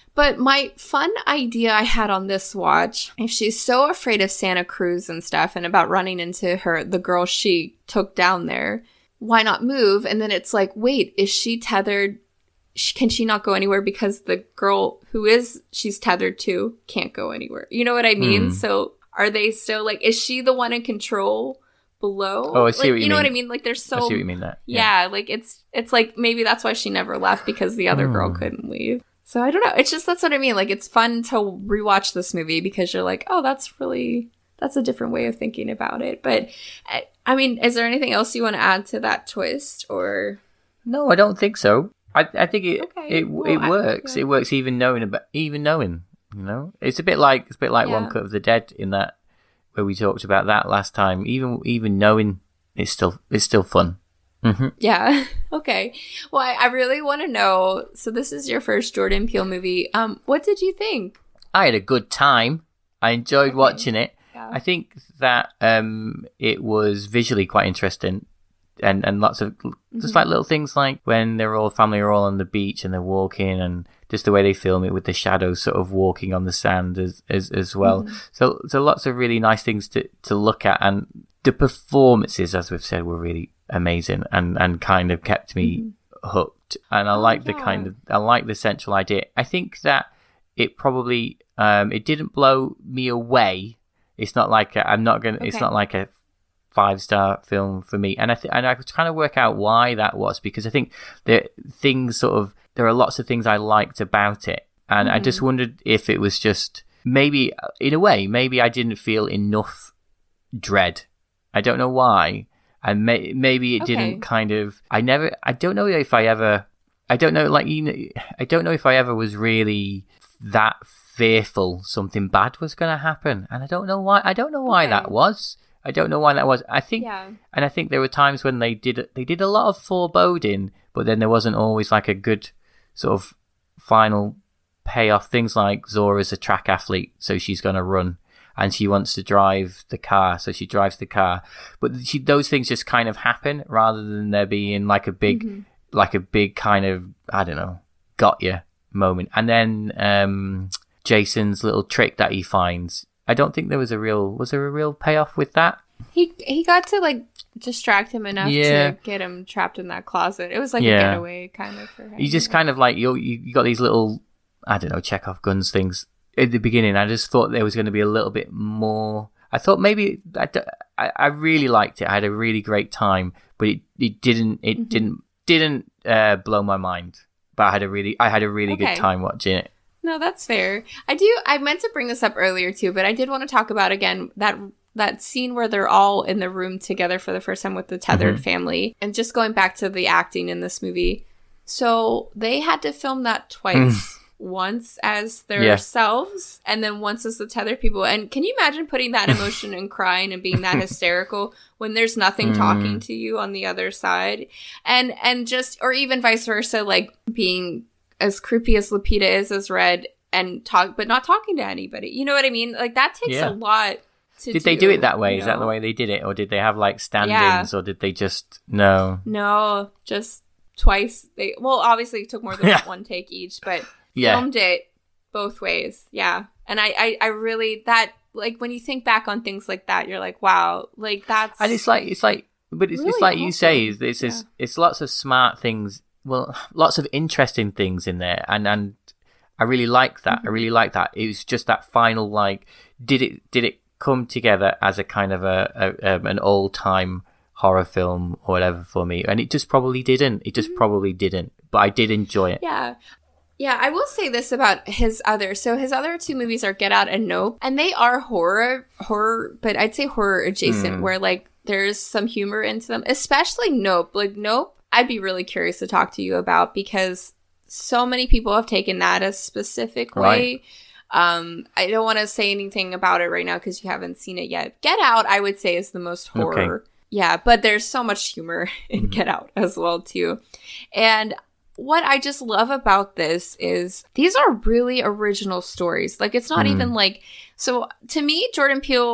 But my fun idea I had on this watch, if she's so afraid of Santa Cruz and stuff and about running into her, the girl she took down there, why not move? And then it's like, wait, is she tethered? Can she not go anywhere because the girl who is she's tethered to can't go anywhere? You know what I mean? Mm. So are they still like, is she the one in control below? Oh, I see like, what you, you mean. know what I mean? Like there's so I see what you mean that. Yeah. yeah, like it's it's like maybe that's why she never left because the other mm. girl couldn't leave. So I don't know. It's just that's what I mean. Like it's fun to rewatch this movie because you're like, oh, that's really that's a different way of thinking about it. But I, I mean, is there anything else you want to add to that twist or? No, I don't think so. I, I think it okay. it well, it works. I, yeah. It works even knowing about even knowing. You know, it's a bit like it's a bit like yeah. One Cut of the Dead in that where we talked about that last time. Even even knowing it's still it's still fun. Mm-hmm. Yeah. Okay. Well, I, I really want to know. So this is your first Jordan Peele movie. Um, what did you think? I had a good time. I enjoyed okay. watching it. Yeah. I think that um it was visually quite interesting. And and lots of mm-hmm. just like little things like when they're all family are all on the beach and they're walking and just the way they film it with the shadows sort of walking on the sand as as, as well. Mm-hmm. So so lots of really nice things to, to look at, and the performances, as we've said, were really amazing and, and kind of kept me mm-hmm. hooked. And I oh, like yeah. the kind of I like the central idea. I think that it probably um it didn't blow me away. It's not like a, I'm not gonna. Okay. It's not like a five star film for me, and I th- and I was trying to work out why that was, because I think the things sort of there are lots of things I liked about it, and mm. I just wondered if it was just maybe in a way maybe I didn't feel enough dread. I don't know why, and may- maybe it okay. didn't kind of. I never. I don't know if I ever. I don't know. Like you know, I don't know if I ever was really that fearful something bad was going to happen, and I don't know why. I don't know why okay. that was. I don't know why that was. I think, yeah. and I think there were times when they did they did a lot of foreboding, but then there wasn't always like a good sort of final payoff. Things like Zora's a track athlete, so she's going to run, and she wants to drive the car, so she drives the car. But she, those things just kind of happen rather than there being like a big, mm-hmm. like a big kind of I don't know, got you moment. And then um, Jason's little trick that he finds. I don't think there was a real was there a real payoff with that. He he got to like distract him enough yeah. to get him trapped in that closet. It was like yeah. a getaway kind of for him. You just kind of like you you got these little I don't know Chekhov guns things at the beginning. I just thought there was going to be a little bit more. I thought maybe I, I really liked it. I had a really great time, but it, it didn't it mm-hmm. didn't didn't uh, blow my mind. But I had a really I had a really okay. good time watching it. No, that's fair. I do. I meant to bring this up earlier too, but I did want to talk about again that that scene where they're all in the room together for the first time with the tethered mm-hmm. family, and just going back to the acting in this movie. So they had to film that twice. Once as themselves, yeah. and then once as the tethered people. And can you imagine putting that emotion and crying and being that hysterical when there's nothing mm. talking to you on the other side? And and just, or even vice versa, like being as creepy as Lupita is as Red and talk, but not talking to anybody. You know what I mean? Like that takes yeah. a lot to Did do, they do it that way? Is know? that the way they did it? Or did they have like stand-ins? Yeah. Or did they just, no? No, just twice. They Well, obviously it took more than yeah. one take each, but yeah. filmed it both ways. Yeah. And I, I, I really, that, like when you think back on things like that, you're like, wow, like that's. And it's like, it's like, but it's, really it's like awesome. You say, it's, it's, yeah. it's lots of smart things. Well, lots of interesting things in there, and and I really like that. Mm-hmm. I really like that. It was just that final, like, did it did it come together as a kind of a, a um, an old time horror film or whatever for me? And it just probably didn't. It just mm-hmm. probably didn't. But I did enjoy it. Yeah. Yeah, I will say this about his other. So his other two movies are Get Out and Nope, and they are horror, horror, but I'd say horror adjacent, mm. where like there's some humor into them. Especially Nope. Like Nope, I'd be really curious to talk to you about, because so many people have taken that a specific way. Right. Um, I don't want to say anything about it right now because you haven't seen it yet. Get Out, I would say, is the most horror. Okay. Yeah, but there's so much humor in mm-hmm. Get Out as well, too. And what I just love about this is these are really original stories. Like, it's not mm. even like... So, to me, Jordan Peele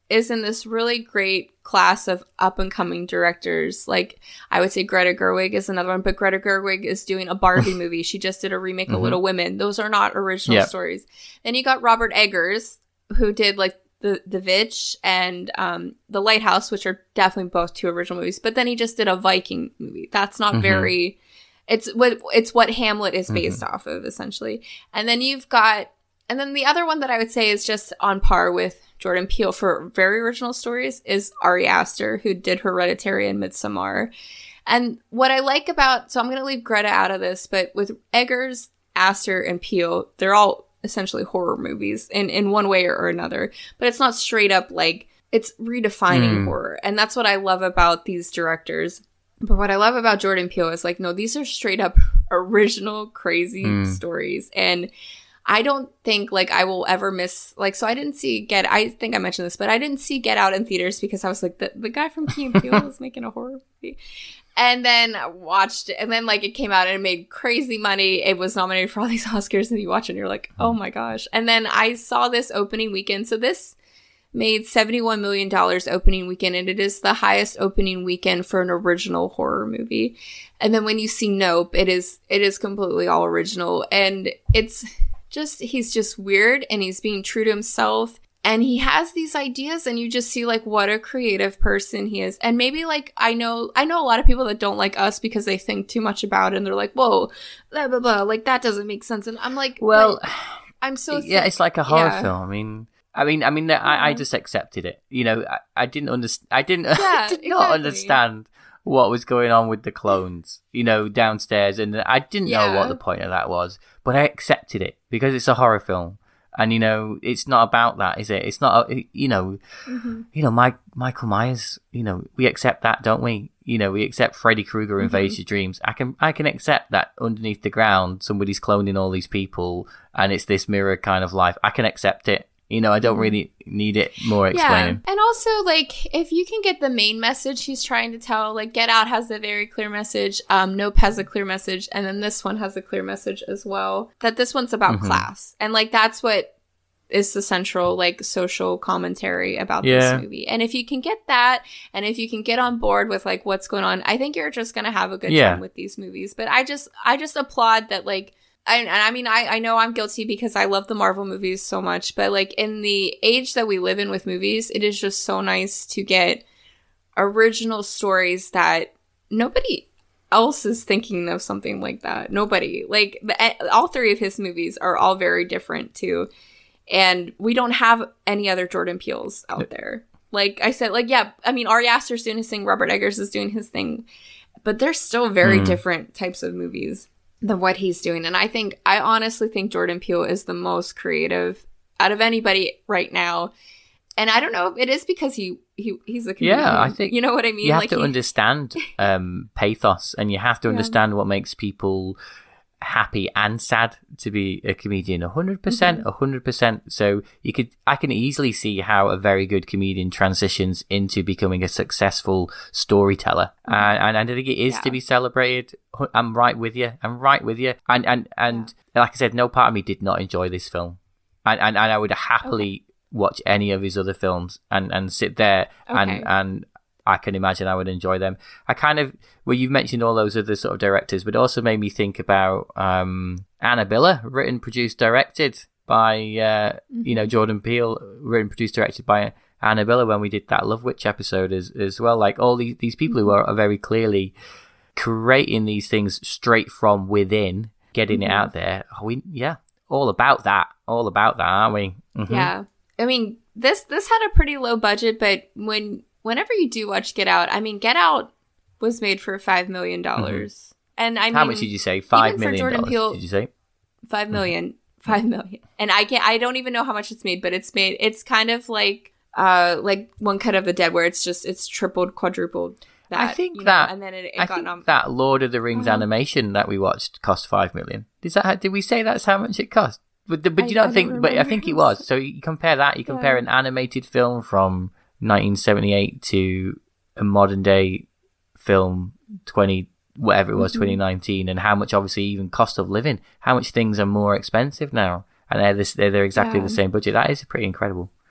is in this really great class of up-and-coming directors. Like, I would say Greta Gerwig is another one, but Greta Gerwig is doing a Barbie movie. She just did a remake mm-hmm. of Little Women. Those are not original yep. stories. Then you got Robert Eggers, who did, like, The The Witch and um, The Lighthouse, which are definitely both two original movies. But then he just did a Viking movie. That's not mm-hmm. very... It's what it's what Hamlet is based mm-hmm. off of, essentially. And then you've got... And then the other one that I would say is just on par with Jordan Peele for very original stories is Ari Aster, who did Hereditary and Midsommar. And what I like about... So I'm going to leave Greta out of this, but with Eggers, Aster, and Peele, they're all essentially horror movies in, in one way or another. But it's not straight up like... It's redefining mm. horror. And that's what I love about these directors. But what I love about Jordan Peele is like, no, these are straight up original, crazy mm. stories. And... I don't think, like, I will ever miss, like, so I didn't see Get, I think I mentioned this, but I didn't see Get Out in theaters because I was like, the, the guy from Key and Peele is making a horror movie. And then I watched it, and then, like, it came out and it made crazy money. It was nominated for all these Oscars, and you watch it and you're like, oh my gosh. And then I saw this opening weekend. So this made seventy-one million dollars opening weekend, and it is the highest opening weekend for an original horror movie. And then when you see Nope, it is, it is completely all original, and it's... Just he's just weird, and he's being true to himself, and he has these ideas, and you just see like what a creative person he is. And maybe like I know I know a lot of people that don't like Us because they think too much about it, and they're like, whoa, blah blah blah, like that doesn't make sense. And I'm like, well, I'm so yeah, th- it's like a horror yeah. film. I mean, I mean, I mean, I, I just accepted it. You know, I, I didn't understand. I didn't. Yeah, I did not exactly. understand what was going on with the clones, you know, downstairs, and I didn't yeah. know what the point of that was, but I accepted it because it's a horror film, and you know, it's not about that, is it? It's not, a, you know, mm-hmm. you know, Mike, Michael Myers, you know, we accept that, don't we? You know, we accept Freddy Krueger invades mm-hmm. your dreams. I can, I can accept that underneath the ground, somebody's cloning all these people, and it's this mirror kind of life. I can accept it. You know, I don't really need it more explaining. Yeah, and also, like, if you can get the main message he's trying to tell, like, Get Out has a very clear message, um, Nope has a clear message, and then this one has a clear message as well, that this one's about mm-hmm. class. And, like, that's what is the central, like, social commentary about yeah. this movie. And if you can get that, and if you can get on board with, like, what's going on, I think you're just going to have a good yeah. time with these movies. But I just, I just applaud that, like, I, and I mean, I, I know I'm guilty because I love the Marvel movies so much, but like in the age that we live in with movies, it is just so nice to get original stories that nobody else is thinking of something like that. Nobody. Like, the, all three of his movies are all very different too. And we don't have any other Jordan Peeles out there. Like I said, like, yeah, I mean, Ari Aster's doing his thing, Robert Eggers is doing his thing, but they're still very mm. different types of movies than what he's doing. And I think, I honestly think Jordan Peele is the most creative out of anybody right now. And I don't know if it is because he, he he's a comedian. Yeah, I think, you know what I mean? You have like to he... understand um, pathos, and you have to understand yeah. what makes people happy and sad to be a comedian. one hundred percent, mm-hmm. one hundred percent. So you could, I can easily see how a very good comedian transitions into becoming a successful storyteller. Mm-hmm. And, and I think it is yeah. to be celebrated. I'm right with you. I'm right with you. And and, and yeah. like I said, no part of me did not enjoy this film. And and, and I would happily okay. watch any of his other films and, and sit there okay. and, and I can imagine I would enjoy them. I kind of, well, you've mentioned all those other sort of directors, but it also made me think about um, Anna Biller, written, produced, directed by, uh, mm-hmm. you know, Jordan Peele, written, produced, directed by Anna Biller when we did that Love Witch episode as, as well. Like all these, these people who are, are very clearly creating these things straight from within, getting mm-hmm. it out there. Are we, yeah, all about that. All about that, aren't we? Mm-hmm. Yeah. I mean, this this had a pretty low budget, but when... Whenever you do watch Get Out, I mean, Get Out was made for five million dollars. Mm-hmm. And I mean, how much did you say? Five million dollars, Peele, did you say? Five million. Mm-hmm. Five million. And I can't, I don't even know how much it's made, but it's made, it's kind of like, uh, like One Cut of the Dead, where it's just, it's tripled, quadrupled. That, I think you know, that, and then it, it I got think nom- that Lord of the Rings uh-huh. animation that we watched cost five million. Does that, did we say that's how much it cost? But, but I, you don't I think, don't but I think it was. So you compare that, you compare yeah. an animated film from nineteen seventy-eight to a modern day film, twenty whatever it was, mm-hmm. twenty nineteen, and how much obviously even cost of living, how much things are more expensive now, and they're this, they're, they're exactly yeah. the same budget. That is pretty incredible.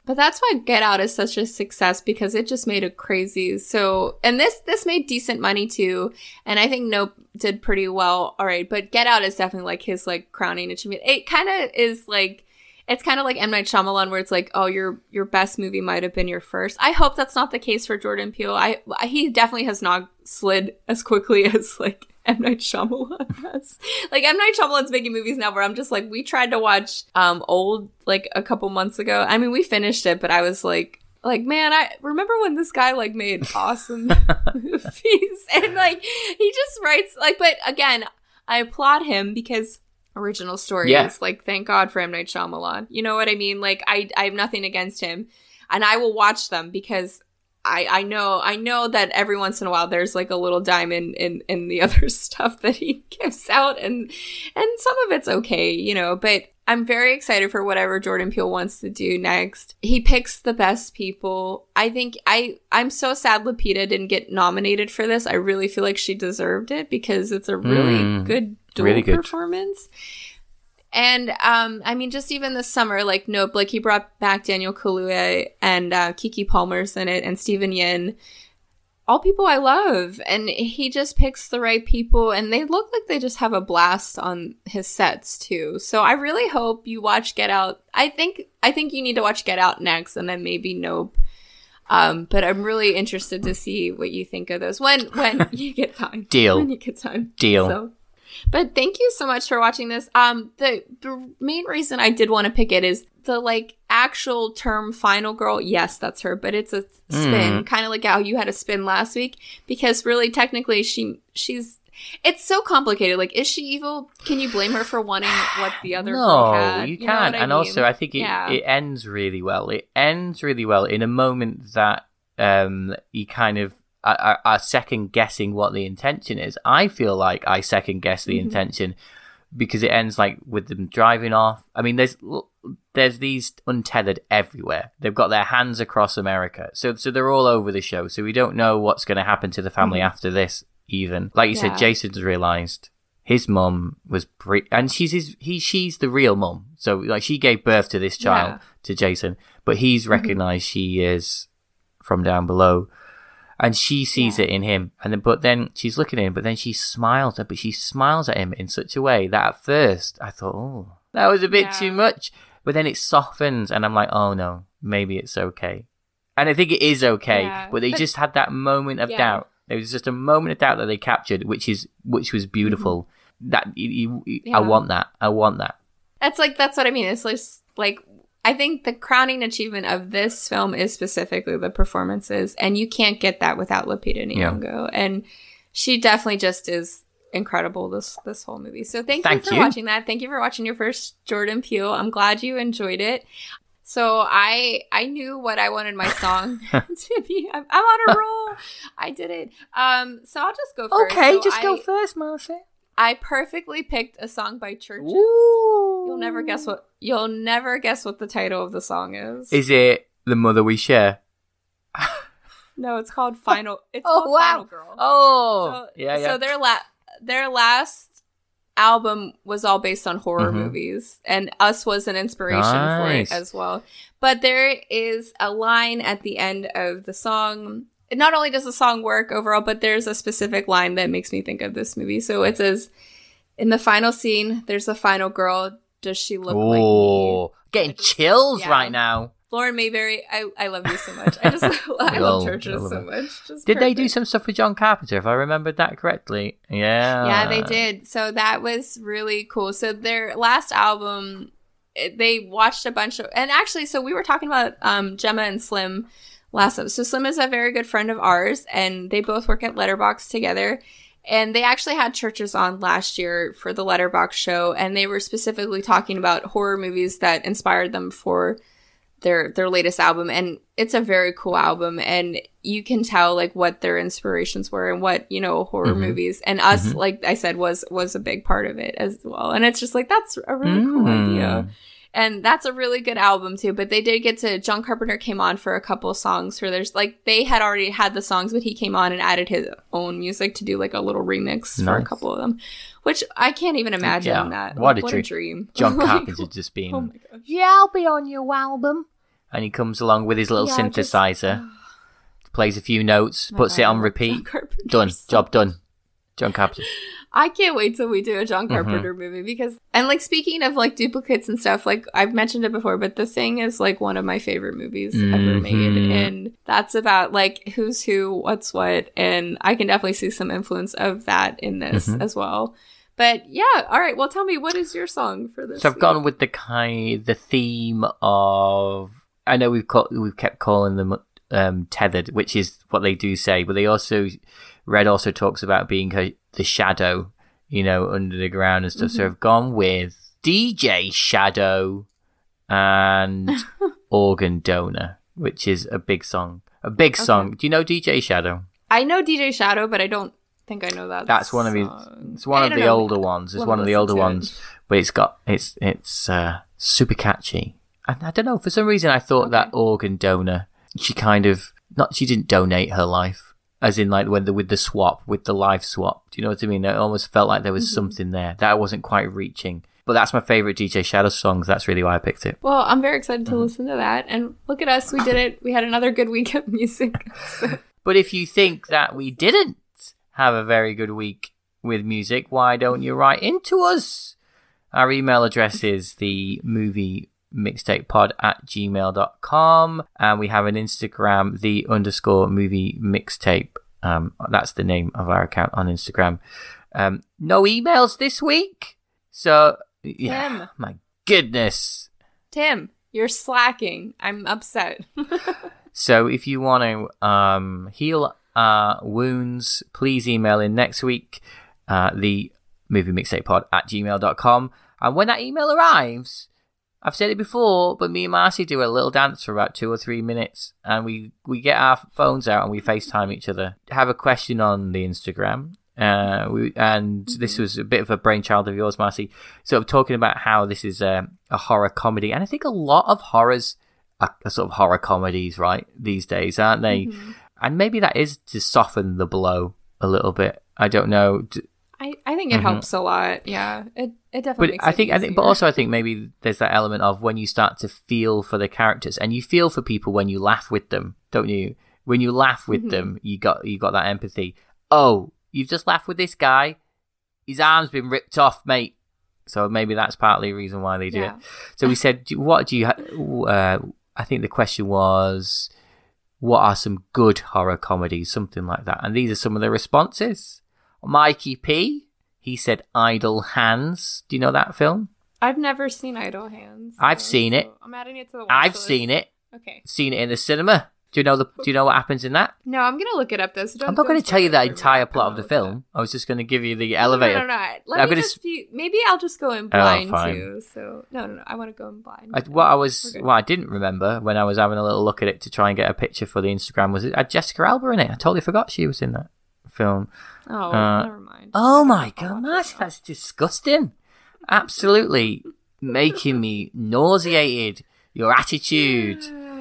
But that's why Get Out is such a success, because it just made it crazy. So, and this this made decent money too. And I think Nope did pretty well. All right, but Get Out is definitely like his like crowning achievement. It kind of is like, it's kind of like M. Night Shyamalan, where it's like, oh, your your best movie might have been your first. I hope that's not the case for Jordan Peele. I he definitely has not slid as quickly as like M. Night Shyamalan has. Like, M. Night Shyamalan's making movies now where I'm just like, we tried to watch um Old like a couple months ago. I mean, we finished it, but I was like, like, man, I remember when this guy like made awesome movies, and like he just writes like. But again, I applaud him because original stories. Yeah. Like, thank God for M. Night Shyamalan. You know what I mean? Like, I I have nothing against him, and I will watch them because I, I know I know that every once in a while there's like a little diamond in, in the other stuff that he gives out, and and some of it's okay, you know, but I'm very excited for whatever Jordan Peele wants to do next. He picks the best people. I think I I'm so sad Lupita didn't get nominated for this. I really feel like she deserved it because it's a really mm, good dual really good. performance. And, um, I mean, just even this summer, like, Nope, like, he brought back Daniel Kaluuya, and uh, Keke Palmer's in it, and Steven Yeun. All people I love. And he just picks the right people, and they look like they just have a blast on his sets, too. So I really hope you watch Get Out. I think I think you need to watch Get Out next, and then maybe Nope. Um, but I'm really interested to see what you think of those when when you get time. Deal. When you get time. Deal. So. But thank you so much for watching this. Um, the, the main reason I did want to pick it is the, like, actual term final girl. Yes, that's her, but it's a spin. Mm. Kind of like how you had a spin last week. Because really, technically, she she's... It's so complicated. Like, is she evil? Can you blame her for wanting what the other no, girl had? you, you can't. And I mean? also, I think it, yeah. it ends really well. It ends really well in a moment that um, you kind of... Are, are second guessing what the intention is. I feel like I second guess the mm-hmm. intention because it ends like with them driving off. I mean, there's there's these untethered everywhere. They've got their hands across America, so so they're all over the show. So we don't know what's going to happen to the family mm-hmm. after this. Even like you yeah. said, Jason's realized his mum was pre- and she's his he she's the real mum. So like she gave birth to this child yeah. to Jason, but he's recognized mm-hmm. she is from down below. And she sees yeah. it in him, and then but then she's looking at him, but then she smiles, but she smiles at him in such a way that at first I thought, oh, that was a bit yeah. too much. But then it softens, and I'm like, oh no, maybe it's okay. And I think it is okay, yeah. but they but, just had that moment of yeah. doubt. There was just a moment of doubt that they captured, which is which was beautiful. Mm-hmm. That you, you, yeah. I want that. I want that. That's like that's what I mean. It's just like. I think the crowning achievement of this film is specifically the performances, and you can't get that without Lupita Nyong'o. Yeah. And she definitely just is incredible this this whole movie. So thank, thank you for you. watching that. Thank you for watching your first Jordan Peele. I'm glad you enjoyed it. So I I knew what I wanted my song to be. I'm, I'm on a roll. I did it. Um. So I'll just go first. Okay, so just I, go first, Marcy. I perfectly picked a song by Churches. Ooh. You'll never guess what you'll never guess what the title of the song is. Is it The Mother We Share? No, it's called Final. It's oh, called wow. Final Girl. Oh, so, yeah, yeah. So their la- their last album was all based on horror mm-hmm. movies, and Us was an inspiration nice. for it as well. But there is a line at the end of the song. Not only does the song work overall, but there's a specific line that makes me think of this movie. So it says, in the final scene, there's a final girl. Does she look Ooh, like me? Getting chills yeah. right now. Lauren Mayberry, I, I love you so much. I just I love Churches so much. Just did perfect. they do some stuff with John Carpenter, if I remembered that correctly? Yeah. Yeah, they did. So that was really cool. So their last album, they watched a bunch of... And actually, so we were talking about um, Gemma and Slim last episode. So Slim is a very good friend of ours, and they both work at Letterboxd together. And they actually had Churches on last year for the Letterboxd show, and they were specifically talking about horror movies that inspired them for their their latest album. And it's a very cool album, and you can tell like what their inspirations were and what, you know, horror mm-hmm. movies. And Us, mm-hmm. like I said, was was a big part of it as well. And it's just like, that's a really mm. cool idea. And that's a really good album, too. But they did get to... John Carpenter came on for a couple songs. For there's like, they had already had the songs, but he came on and added his own music to do like a little remix nice. for a couple of them. Which I can't even imagine yeah. that. What, like, a, what dream. a dream. John Carpenter just being... Oh my gosh. Yeah, I'll be on your album. and he comes along with his little Yeah, synthesizer, just, plays a few notes, my puts God, it I on love repeat. John Carpenter Done. so Job done. John Carpenter. I can't wait till we do a John Carpenter mm-hmm. movie because, and like speaking of like duplicates and stuff, like I've mentioned it before, but The Thing is like one of my favorite movies mm-hmm. ever made, and that's about like who's who, what's what, and I can definitely see some influence of that in this mm-hmm. as well. But yeah, all right. Well, tell me, what is your song for this? So I've week? gone with the kind, the theme of. I know we've call, we've kept calling them um, tethered, which is what they do say, but they also Red also talks about being a, the shadow, you know, under the ground and stuff. Mm-hmm. So I've gone with D J Shadow and Organ Donor, which is a big song. A big okay. song. Do you know D J Shadow? I know D J Shadow, but I don't think I know that. That's one song. of his. It's one I of the know. older ones. It's one of the older ones, it. but it's got it's it's uh, super catchy. And I don't know, for some reason I thought okay. that Organ Donor, she kind of not she didn't donate her life, as in like when the with the swap with the life swap. Do you know what I mean? It almost felt like there was mm-hmm. something there that I wasn't quite reaching. But that's my favorite D J Shadow songs. That's really why I picked it. Well, I'm very excited to mm-hmm. listen to that. And look at us, we did it. We had another good week of music. So. But if you think that we didn't have a very good week with music, why don't you write into us? Our email address is the movie mixtapepod at gmail dot com, and we have an Instagram, the underscore movie mixtape. Um, that's the name of our account on Instagram. Um, no emails this week, so yeah, Tim. My goodness, Tim, you're slacking. I'm upset. So if you want to um, heal uh, wounds, please email in next week, uh, the movie mixtapepod at gmail dot com, and when that email arrives, I've said it before, but me and Marcy do a little dance for about two or three minutes, and we, we get our phones out and we FaceTime each other. Have a question on the Instagram, uh, we, and mm-hmm. this was a bit of a brainchild of yours, Marcy. So I'm talking about how this is a, a horror comedy, and I think a lot of horrors are, are sort of horror comedies, right, these days, aren't they? Mm-hmm. And maybe that is to soften the blow a little bit. I don't know. I, I think it mm-hmm. helps a lot. Yeah, it it definitely. But makes I it think easier. I think, but also I think maybe there's that element of when you start to feel for the characters, and you feel for people when you laugh with them, don't you? When you laugh with mm-hmm. them, you got you got that empathy. Oh, you've just laughed with this guy. His arm's been ripped off, mate. So maybe that's partly a reason why they do yeah. it. So we said, what do you? Ha- uh, I think the question was, what are some good horror comedies, something like that, and these are some of the responses. Mikey P, he said Idle Hands. Do you know that film? I've never seen Idle Hands. I've so, seen it. So I'm adding it to the watch I've list. seen it. Okay. Seen it in the cinema. Do you know the? Do you know what happens in that? No, I'm gonna look it up though. So don't, I'm not going to tell you the entire plot of the film. That. I was just going to give you the elevator. No, no, no. no. Let I'm me gonna... just be, maybe I'll just go in blind oh, too. So no, no, no. I want to go in blind. I, what I was, what I didn't remember when I was having a little look at it to try and get a picture for the Instagram was it had Jessica Alba in it. I totally forgot she was in that film. Oh, uh, never mind. Oh my god, Marcy, that's disgusting. Absolutely making me nauseated. Your attitude.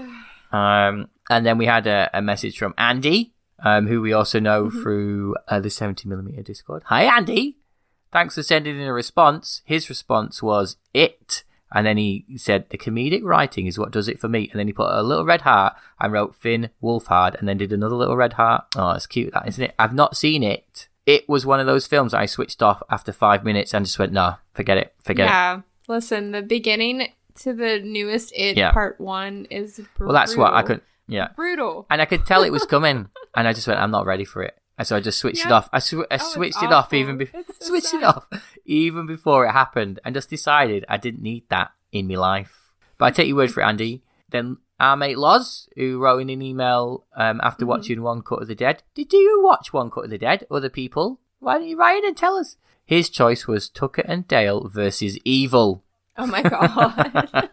Um, and then we had a, a message from Andy, um, who we also know mm-hmm. through uh, the seventy millimeter Discord. Hi, Andy. Thanks for sending in a response. His response was It. And then he said, the comedic writing is what does it for me. And then he put a little red heart and wrote Finn Wolfhard and then did another little red heart. Oh, it's cute, that, isn't it? I've not seen it. It was one of those films that I switched off after five minutes and just went, no, forget it, forget yeah. it. Yeah, listen, the beginning to the newest It yeah. part one is brutal. Well, that's what I could, yeah. Brutal. And I could tell it was coming. And I just went, I'm not ready for it. And so I just switched yeah. it off. I, sw- I oh, switched it awful. off even before so switched sad. it off even before it happened, and just decided I didn't need that in my life. But I take your word for it, Andy. Then our mate Loz, who wrote in an email um, after mm-hmm. watching One Cut of the Dead. Did you watch One Cut of the Dead? Other people? Why don't you write in and tell us? His choice was Tucker and Dale versus Evil. Oh my god.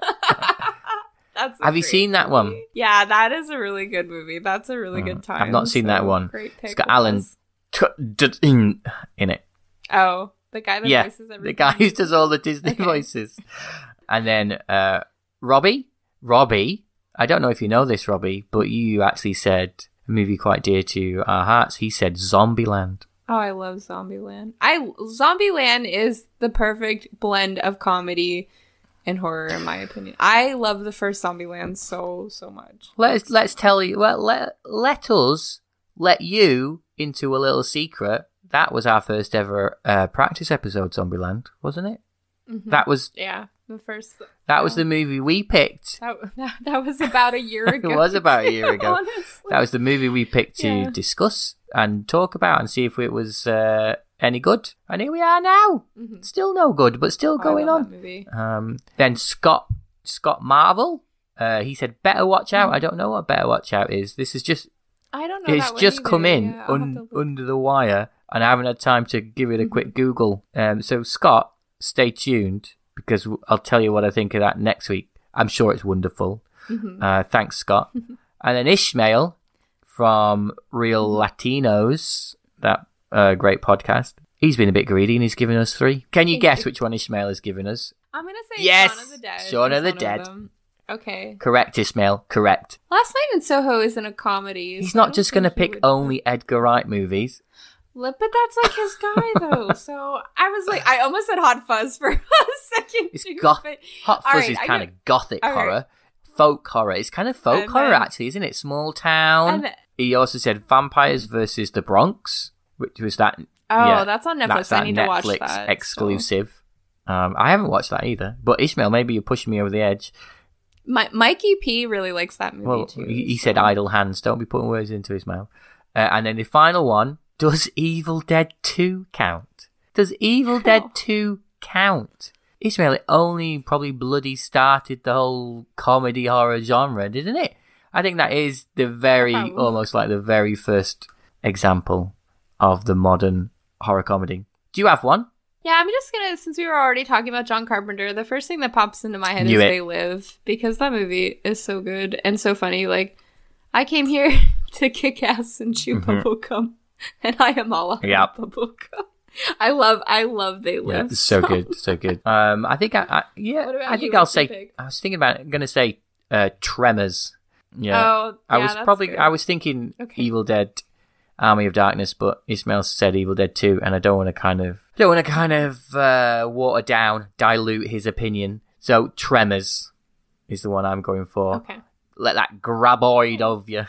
That's Have you seen that movie. one? Yeah, that is a really good movie. That's a really mm. good time. I've not seen so that one. Great pick. It's got Alan t- d- in, in it. Oh, the guy that yeah, voices everything. The guy who does all the Disney okay. voices. And then uh, Robbie, Robbie, I don't know if you know this, Robbie, but you actually said a movie quite dear to our hearts. He said Zombieland. Oh, I love Zombieland. I Zombieland is the perfect blend of comedy in horror, in my opinion. I love the first Zombieland so, so much. Let's let's tell you. Well, let let us let you into a little secret. That was our first ever uh, practice episode, Zombieland, wasn't it? Mm-hmm. That was yeah, the first. That yeah. was the movie we picked. That, that, that was about a year ago. It was about a year ago. Honestly. That was the movie we picked to yeah. discuss and talk about and see if it was uh, any good. And here we are now. Mm-hmm. Still no good, but still oh, going on. Um, then Scott Scott Marvel, uh, he said, "Better watch out." Mm-hmm. I don't know what Better Watch Out is. This is just. I don't know. It's that just either. come in yeah, un- under the wire, and I haven't had time to give it a quick Google. Um, so Scott, stay tuned because I'll tell you what I think of that next week. I'm sure it's wonderful. Mm-hmm. Uh, thanks, Scott. And then Ishmael from Real Latinos, that uh, great podcast. He's been a bit greedy and he's given us three. Can you guess which one Ishmael has given us? I'm gonna say yes! Shaun of the Dead. Shaun of the Dead. Okay. Correct, Ishmael. Correct. Last Night in Soho isn't a comedy. He's so not just going to pick would... only Edgar Wright movies. But that's like his guy, though. So I was like, I almost said Hot Fuzz for a second. It's too, goth. but... Hot Fuzz right, is kind get... of gothic All horror, right. folk horror. It's kind of folk and horror, then... actually, isn't it? Small town. Then... He also said Vampires versus the Bronx, which was that. Oh, yeah, that's on Netflix. That's that I need Netflix to watch that. exclusive. So. Um, I haven't watched that either. But Ishmael, maybe you're pushing me over the edge. My, Mikey P really likes that movie well, too. He, he so. said idle hands. Don't be putting words into his mouth. Uh, and then the final one, does Evil Dead two count? Does Evil Dead two count? Ishmael, it only probably bloody started the whole comedy horror genre, didn't it? I think that is the very, oh. almost like the very first example of the modern horror comedy. Do you have one? Yeah, I'm just gonna, since we were already talking about John Carpenter, the first thing that pops into my head Knew is it. They Live, because that movie is so good and so funny. Like, I came here to kick ass and chew mm-hmm. bubble gum, and I am all out yep. of bubble gum. I love, I love They Live. Yeah, so, so good, so good. Um, I think I, I yeah, I think I'll say. Pick? I was thinking about, I'm gonna say, uh, Tremors. Yeah, oh, I yeah, was that's probably, good. I was thinking okay. Evil Dead. Army of Darkness, but Ishmael said Evil Dead two, and I don't want to kind of don't want to kind of uh, water down, dilute his opinion. So Tremors is the one I'm going for. Okay. Let that graboid of you.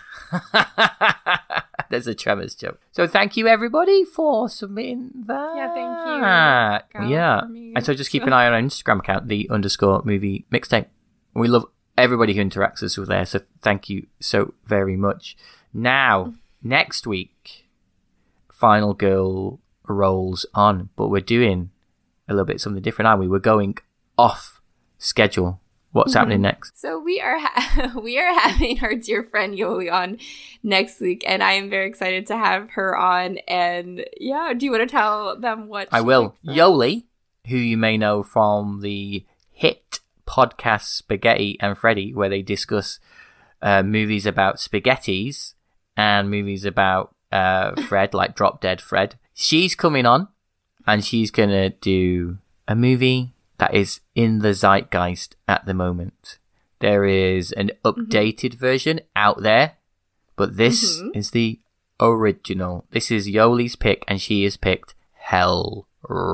There's a Tremors joke. So thank you everybody for submitting that. Yeah, thank you. Yeah, and so just keep an eye on our Instagram account, the underscore movie mixtape. We love everybody who interacts us with there. So thank you so very much. Now. Next week, Final Girl rolls on, but we're doing a little bit something different, aren't we? We're going off schedule. What's mm-hmm. happening next? So we are ha- we are having our dear friend Yoli on next week, and I am very excited to have her on. And yeah, do you want to tell them what? I will. Yoli, who you may know from the hit podcast Spaghetti and Freddy, where they discuss uh, movies about spaghettis. And movies about uh, Fred, like Drop Dead Fred. She's coming on, and she's going to do a movie that is in the zeitgeist at the moment. There is an updated mm-hmm. version out there, but this mm-hmm. is the original. This is Yoli's pick, and she has picked Hellraiser.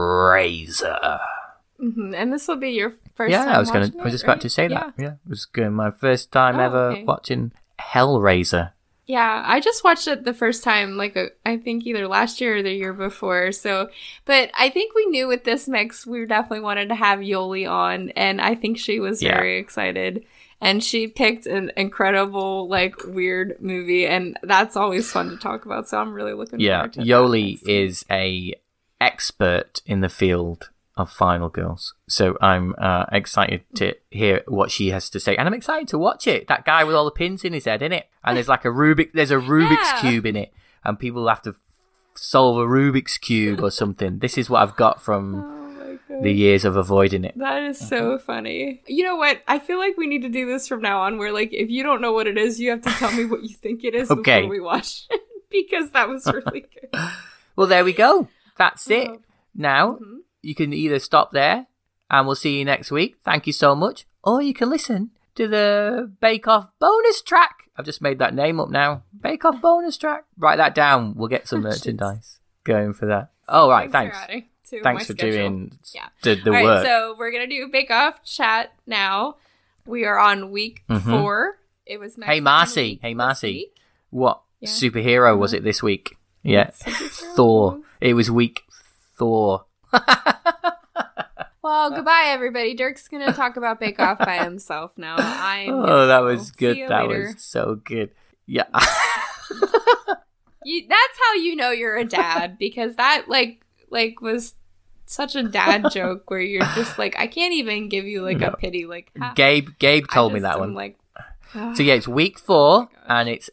Mm-hmm. And this will be your first yeah, time I was watching gonna, it, I was just right? about to say yeah. that. Yeah, it was good. My first time oh, ever okay. watching Hellraiser. Yeah, I just watched it the first time, like, a, I think either last year or the year before, so, but I think we knew with this mix, we definitely wanted to have Yoli on, and I think she was yeah. very excited, and she picked an incredible, like, weird movie, and that's always fun to talk about, so I'm really looking yeah, forward to it. Yeah, Yoli is a expert in the field of Final Girls, so I'm uh, excited to hear what she has to say, and I'm excited to watch it. That guy with all the pins in his head, innit? And there's like a Rubik, there's a Rubik's yeah. cube in it, and people have to solve a Rubik's cube or something. This is what I've got from oh the years of avoiding it. That is so uh-huh. funny. You know what? I feel like we need to do this from now on, where like if you don't know what it is, you have to tell me what you think it is okay. before we watch it, because that was really good. Well, there we go. That's it. Oh. Now. Mm-hmm. You can either stop there and we'll see you next week. Thank you so much. Or you can listen to the Bake Off bonus track. I've just made that name up now. Bake Off bonus track. Write that down. We'll get some merchandise going for that. Oh, right. Thanks. thanks. to Thanks my for schedule. doing Yeah. the, the All right, work. so we're gonna do Bake Off chat now. We are on week Mm-hmm. four. It was Mexican Hey, Marcy. week Hey, this Marcy. week. What Yeah. superhero was it this week? Yeah. Superhero? Thor. It was week Thor. Well, goodbye, everybody. Dirk's gonna talk about Bake Off by himself now. I'm Oh, that go. was good. See you That later. was so good. Yeah. You, that's how you know you're a dad, because that like like was such a dad joke where you're just like, I can't even give you like No. a pity like ha. Gabe Gabe I told me just that am one. Like, So yeah, it's week four, gosh. and it's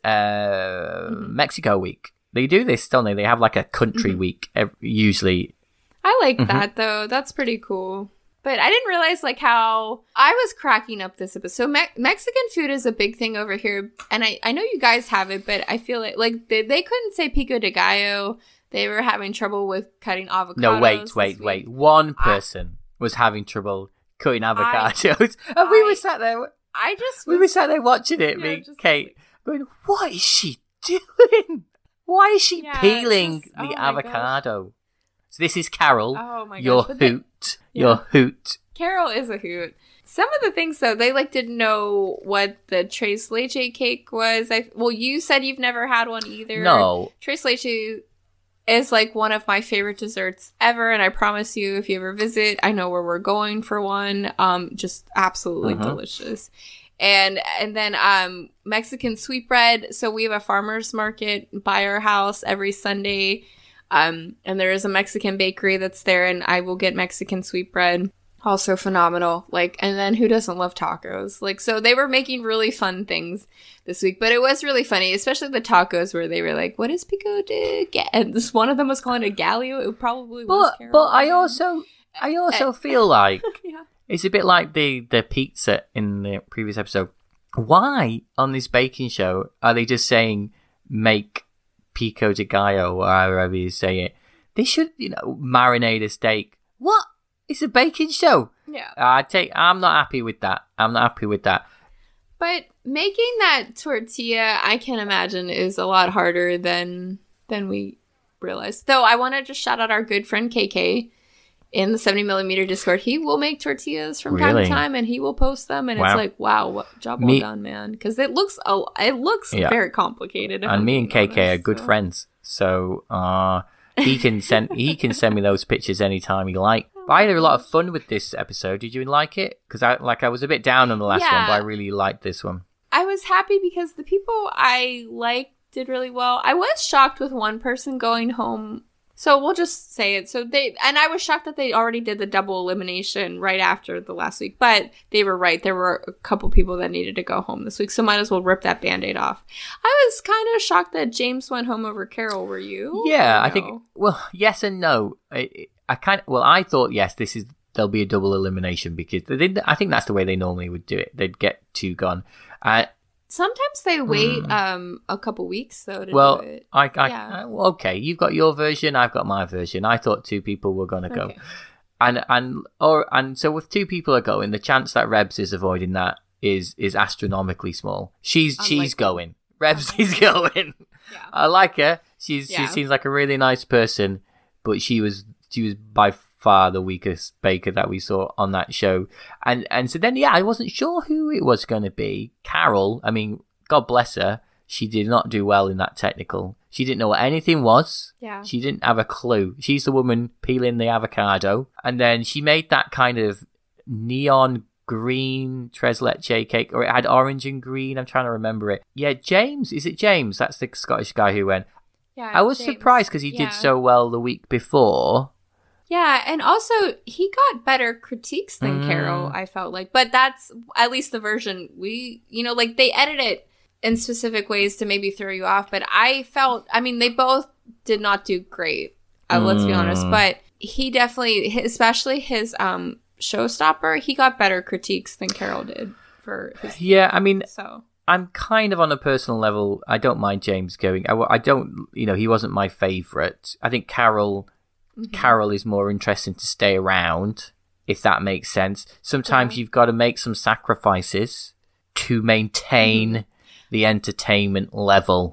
uh, Mhm. Mexico week. They do this, don't they? They have like a country Mhm. week ev- usually. I like Mhm. that though. That's pretty cool. But I didn't realize like how I was cracking up this episode. So Me- Mexican food is a big thing over here, and I, I know you guys have it, but I feel like like they, they couldn't say pico de gallo. They were having trouble with cutting avocados. No, wait, this wait, week. wait. One person was having trouble cutting avocados, and we I- were sat there. I just We was, were sat there watching it, Yeah, me, just Kate, going, "What is she doing? Why is she Yeah, it's peeling just- the oh my avocado?" So this is Carol, oh my your gosh, but they- hoot, yeah. your hoot. Carol is a hoot. Some of the things though, they like didn't know what the tres leche cake was. I well, you said you've never had one either. No, Tres leche is like one of my favorite desserts ever, and I promise you, if you ever visit, I know where we're going for one. Um, just absolutely Mhm. delicious. And and then um Mexican sweetbread. So we have a farmers market by our house every Sunday. Um, and there is a Mexican bakery that's there, and I will get Mexican sweetbread. Also phenomenal. Like, and then who doesn't love tacos? Like, so they were making really fun things this week, but it was really funny, especially the tacos where they were like, "What is pico de ga-" And this one of them was calling it gallo. It probably was. but Carol but I again. also I also feel like yeah. it's a bit like the the pizza in the previous episode. Why on this baking show are they just saying make pico de gallo or however you say it? They should, you know, marinate a steak. What? It's a baking show. Yeah. I take. I'm not happy with that. I'm not happy with that. But making that tortilla, I can imagine, is a lot harder than than we realized. Though I want to just shout out our good friend K K in the seventy millimeter Discord. He will make tortillas from time Really? to time, and he will post them. And Wow. it's like, wow, what, job well Me- done, man. Because it looks a, it looks Yeah. very complicated. if And I'm me and being K K are honest, good so. friends, so uh, he can send he can send me those pictures anytime he like. But I had a lot of fun with this episode. Did you like it? Because I like I was a bit down on the last Yeah. one, but I really liked this one. I was happy because the people I liked did really well. I was shocked with one person going home. So we'll just say it. So they, and I was shocked that they already did the double elimination right after the last week, but they were right. There were a couple people that needed to go home this week, so might as well rip that Band-Aid off. I was kind of shocked that James went home over Carol. Were you? Yeah, Or I no? think. Well, yes and no. I, I kind of. Well, I thought yes. This is there'll be a double elimination because they did. I think that's the way they normally would do it. They'd get two gone. Uh, Sometimes they wait Hmm. um a couple weeks though to well, do it. I, I, Yeah. I- well, okay. You've got your version. I've got my version. I thought two people were gonna go, Okay. and and or and so if two people are going, the chance that Rebs is avoiding that is is astronomically small. She's she's Unlikely. going. Rebs is going. Yeah. I like her. She's Yeah. she seems like a really nice person, but she was she was by far the weakest baker that we saw on that show. And and so then yeah, I wasn't sure who it was going to be. Carol, I mean, God bless her, she did not do well in that technical. She didn't know what anything was. Yeah. She didn't have a clue. She's the woman peeling the avocado, and then she made that kind of neon green tres leche cake, or it had orange and green. I'm trying to remember it. Yeah, James, is it James? That's the Scottish guy who went. Yeah. I was James. surprised because he Yeah. did so well the week before. Yeah, and also he got better critiques than Mm. Carol, I felt like. But that's at least the version we, you know, like they edit it in specific ways to maybe throw you off. But I felt, I mean, they both did not do great. Uh, let's be honest. Mm. But he definitely, especially his um showstopper, he got better critiques than Carol did for his. Yeah, I mean, So I'm kind of on a personal level. I don't mind James going. I, I don't, you know, he wasn't my favourite. I think Carol, mhm. Carol is more interesting to stay around, if that makes sense. Sometimes Yeah. you've got to make some sacrifices to maintain Mm-hmm. the entertainment level.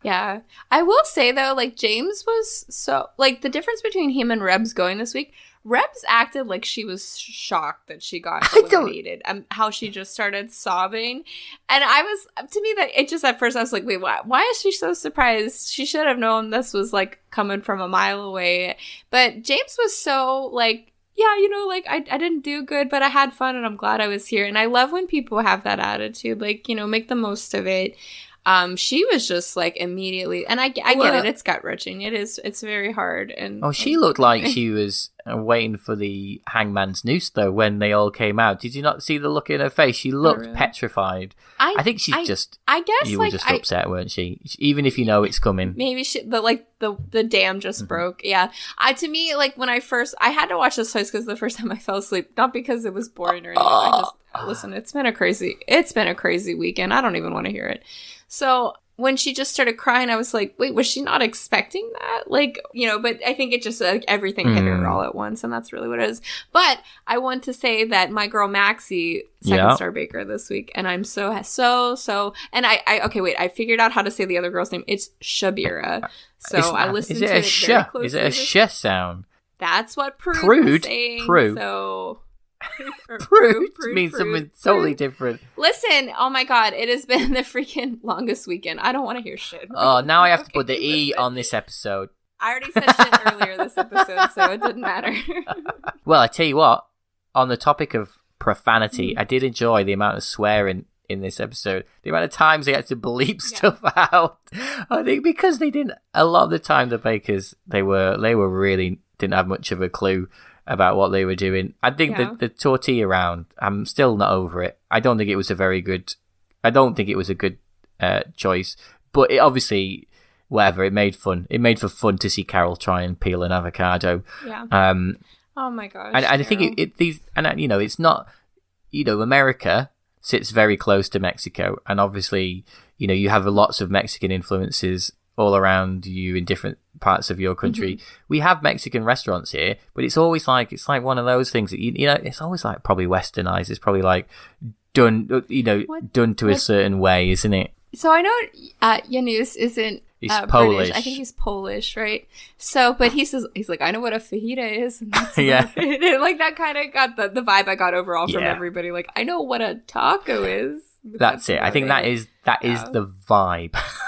Yeah. I will say, though, like, James was so... Like, the difference between him and Rebs going this week, Rebs acted like she was shocked that she got eliminated. Um, how she just started sobbing. And I was... To me, that it just, at first, I was like, wait, why, why is she so surprised? She should have known this was, like, coming from a mile away. But James was so, like... Yeah, you know, like, I, I didn't do good, but I had fun, and I'm glad I was here. And I love when people have that attitude. Like, you know, make the most of it. Um, she was just like immediately, and I, I well, get it. It's gut wrenching. It is. It's very hard. And oh, she looked like she was uh, waiting for the hangman's noose, though. When they all came out, did you not see the look in her face? She looked oh, really? petrified. I, I think she's I, just. I guess you like, were just I, upset, weren't she? Even if you know it's coming. Maybe she, but like the the dam just mm-hmm. broke. Yeah. I to me like when I first I had to watch this twice because the first time I fell asleep, not because it was boring or anything. Oh. I just listen. It's been a crazy. It's been a crazy weekend. I don't even want to hear it. So. When she just started crying, I was like, wait, was she not expecting that? Like, you know, but I think it just, like, everything mm. hit her all at once, and that's really what it is. But I want to say that my girl Maxie, second yeah. star baker this week, and I'm so, so, so, and I, I, okay, wait, I figured out how to say the other girl's name. It's Shabira. So it's I listened to it, it sh- very closely. Is it a sh sound? That's what Prude, Prude? was saying. Prude. So... Prude, Prude, Prude means Prude, something Prude. totally different. Listen, oh my god, it has been the freaking longest weekend. I don't want to hear shit. Oh, now I have okay, to put the E listen. on this episode. I already said shit earlier this episode, so it didn't matter. Well, I tell you what, on the topic of profanity, mm. I did enjoy the amount of swearing in this episode. The amount of times they had to bleep yeah. stuff out. I think because they didn't, a lot of the time the bakers, they were, they were really, didn't have much of a clue about what they were doing. I think yeah. the, the tortilla round, I'm still not over it. I don't think it was a very good, I don't think it was a good uh, choice. But it obviously, whatever, it made fun. It made for fun to see Carol try and peel an avocado. Yeah. Um, oh my gosh. And, and I think it, it these, and you know, it's not, you know, America sits very close to Mexico, and obviously, you know, you have lots of Mexican influences all around you in different parts of your country. Mm-hmm. We have Mexican restaurants here, but it's always like, it's like one of those things that, you, you know, it's always like probably westernized. It's probably like done, you know, what, done to what, a certain way, isn't it? So I know uh, Janus isn't He's uh, Polish. British. I think he's Polish, right? So, but he says, he's like, I know what a fajita is. And that's yeah. Like that kind of got the, the vibe I got overall from yeah. everybody. Like, I know what a taco is. That's, that's it. I think it. that is, that yeah. is the vibe.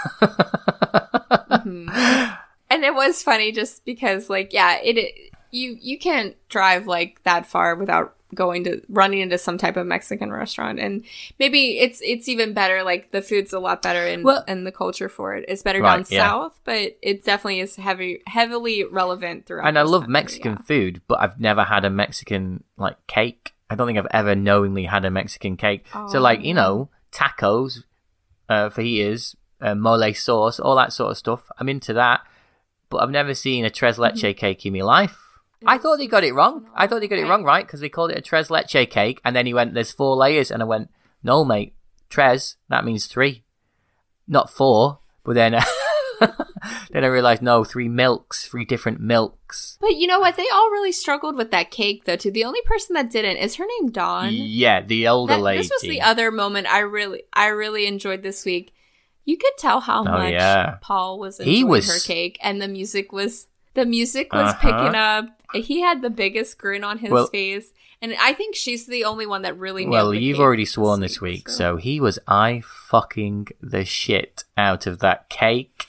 mm-hmm. And it was funny just because, like, yeah, it, it you you can't drive like that far without going to running into some type of Mexican restaurant, and maybe it's it's even better. Like the food's a lot better, and well, and the culture for it is better right, down yeah. south, but it definitely is heavy heavily relevant throughout. And I love country, Mexican yeah. food, but I've never had a Mexican like cake. I don't think I've ever knowingly had a Mexican cake. Oh. So like, you know, tacos, uh, fajitas, uh, mole sauce, all that sort of stuff. I'm into that. But I've never seen a tres leche mm-hmm. cake in my life. I thought they got it wrong. I thought they got it wrong, right? Because they called it a tres leche cake. And then he went, there's four layers. And I went, no, mate. Tres, that means three. Not four. But then then I realized, no, three milks. Three different milks. But you know what? They all really struggled with that cake, though, too. The only person that didn't, is her name Dawn? Yeah, the older that, lady. This was the other moment I really, I really enjoyed this week. You could tell how oh, much yeah. Paul was enjoying he was... her cake, and the music was the music was uh-huh. picking up. He had the biggest grin on his well, face, and I think she's the only one that really. Well, nailed the you've cake already sworn this week, week, so. so he was I fucking the shit out of that cake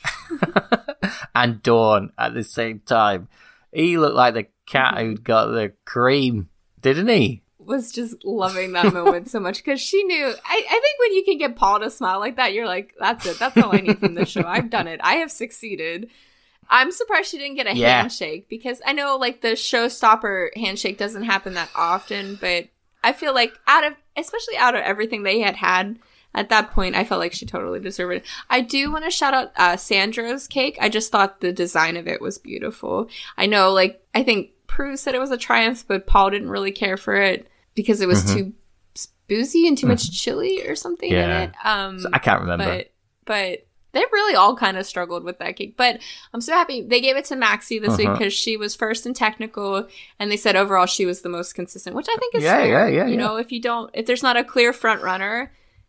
and Dawn at the same time. He looked like the cat mm-hmm. who'd got the cream, didn't he? Was just loving that moment so much because she knew. I, I think when you can get Paul to smile like that, you're like, that's it. That's all I need from this show. I've done it. I have succeeded. I'm surprised she didn't get a yeah. handshake because I know like the showstopper handshake doesn't happen that often, but I feel like out of, especially out of everything they had had at that point, I felt like she totally deserved it. I do want to shout out uh, Sandro's cake. I just thought the design of it was beautiful. I know, like, I think Prue said it was a triumph, but Paul didn't really care for it. Because it was mm-hmm. too boozy and too much chili or something yeah. in it. Um, so I can't remember. But, but they really all kind of struggled with that cake. But I'm so happy. They gave it to Maxie this uh-huh. week because she was first in technical. And they said overall she was the most consistent, which I think is yeah, fair. Yeah, yeah, you yeah. know, if you don't, if there's not a clear front runner,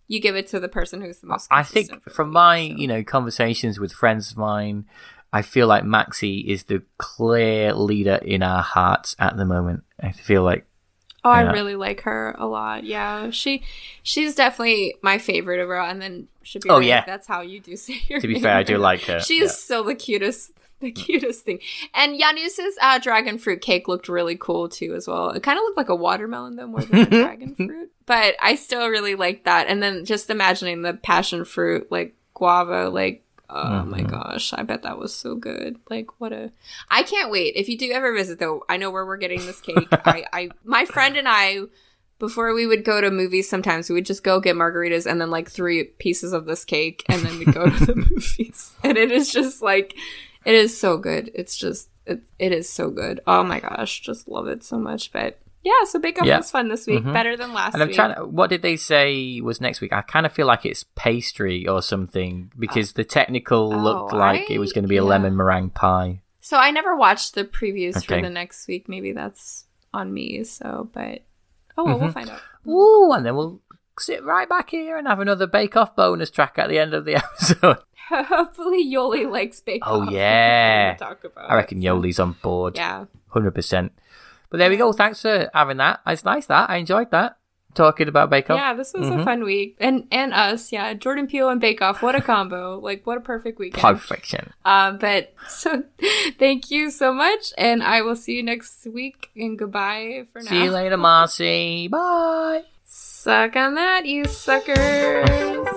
you give it to the person who's the most I think consistent for from the my, week, so. you know, conversations with friends of mine, I feel like Maxie is the clear leader in our hearts at the moment. I feel like Oh, yeah. I really like her a lot. Yeah, she she's definitely my favorite overall. And then should be Oh, right, yeah. that's how you do say your To be name. fair, I do like her. She's yeah. still the cutest, the cutest thing. And Janus's uh, dragon fruit cake looked really cool too, as well. It kind of looked like a watermelon though, more than a dragon fruit. But I still really like that. And then just imagining the passion fruit, like guava, like. Oh mm-hmm. my gosh, I bet that was so good. Like, what a... I can't wait. If you do ever visit, though, I know where we're getting this cake. I, I, my friend and I, before we would go to movies sometimes, we would just go get margaritas and then, like, three pieces of this cake, and then we'd go to the movies. And it is just, like, it is so good. It's just, it, it is so good. Oh my gosh, just love it so much. But... yeah, so Bake Off yeah. was fun this week, mm-hmm. better than last and I'm week. Trying to, what did they say was next week? I kind of feel like it's pastry or something because the technical oh, looked like I, it was going to be yeah. a lemon meringue pie. So I never watched the previews okay. for the next week. Maybe that's on me. So, but oh well, mm-hmm. we'll find out. Ooh, and then we'll sit right back here and have another Bake Off bonus track at the end of the episode. Hopefully, Yoli likes Bake oh, Off. Oh yeah, talk about I reckon it, Yoli's on board. Yeah, one hundred percent. But there we go. Thanks for having that. It's nice that. I enjoyed that. Talking about Bake Off. Yeah, this was mm-hmm. a fun week. And and us, yeah. Jordan Peele and Bake Off. What a combo. Like, what a perfect weekend. Perfection. Um, but, so, thank you so much. And I will see you next week. And goodbye for now. See you later, Marcy. Bye. Suck on that, you suckers.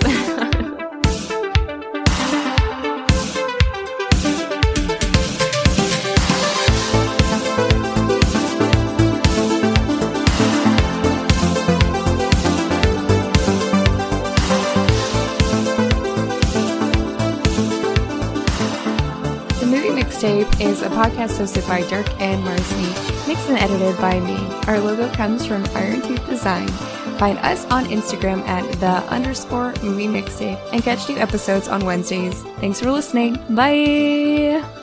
Mixtape is a podcast hosted by Dirk and Marcy, mixed and edited by me. Our logo comes from Iron Tooth Design. Find us on Instagram at the underscore movie mixtape and catch new episodes on Wednesdays. Thanks for listening. Bye!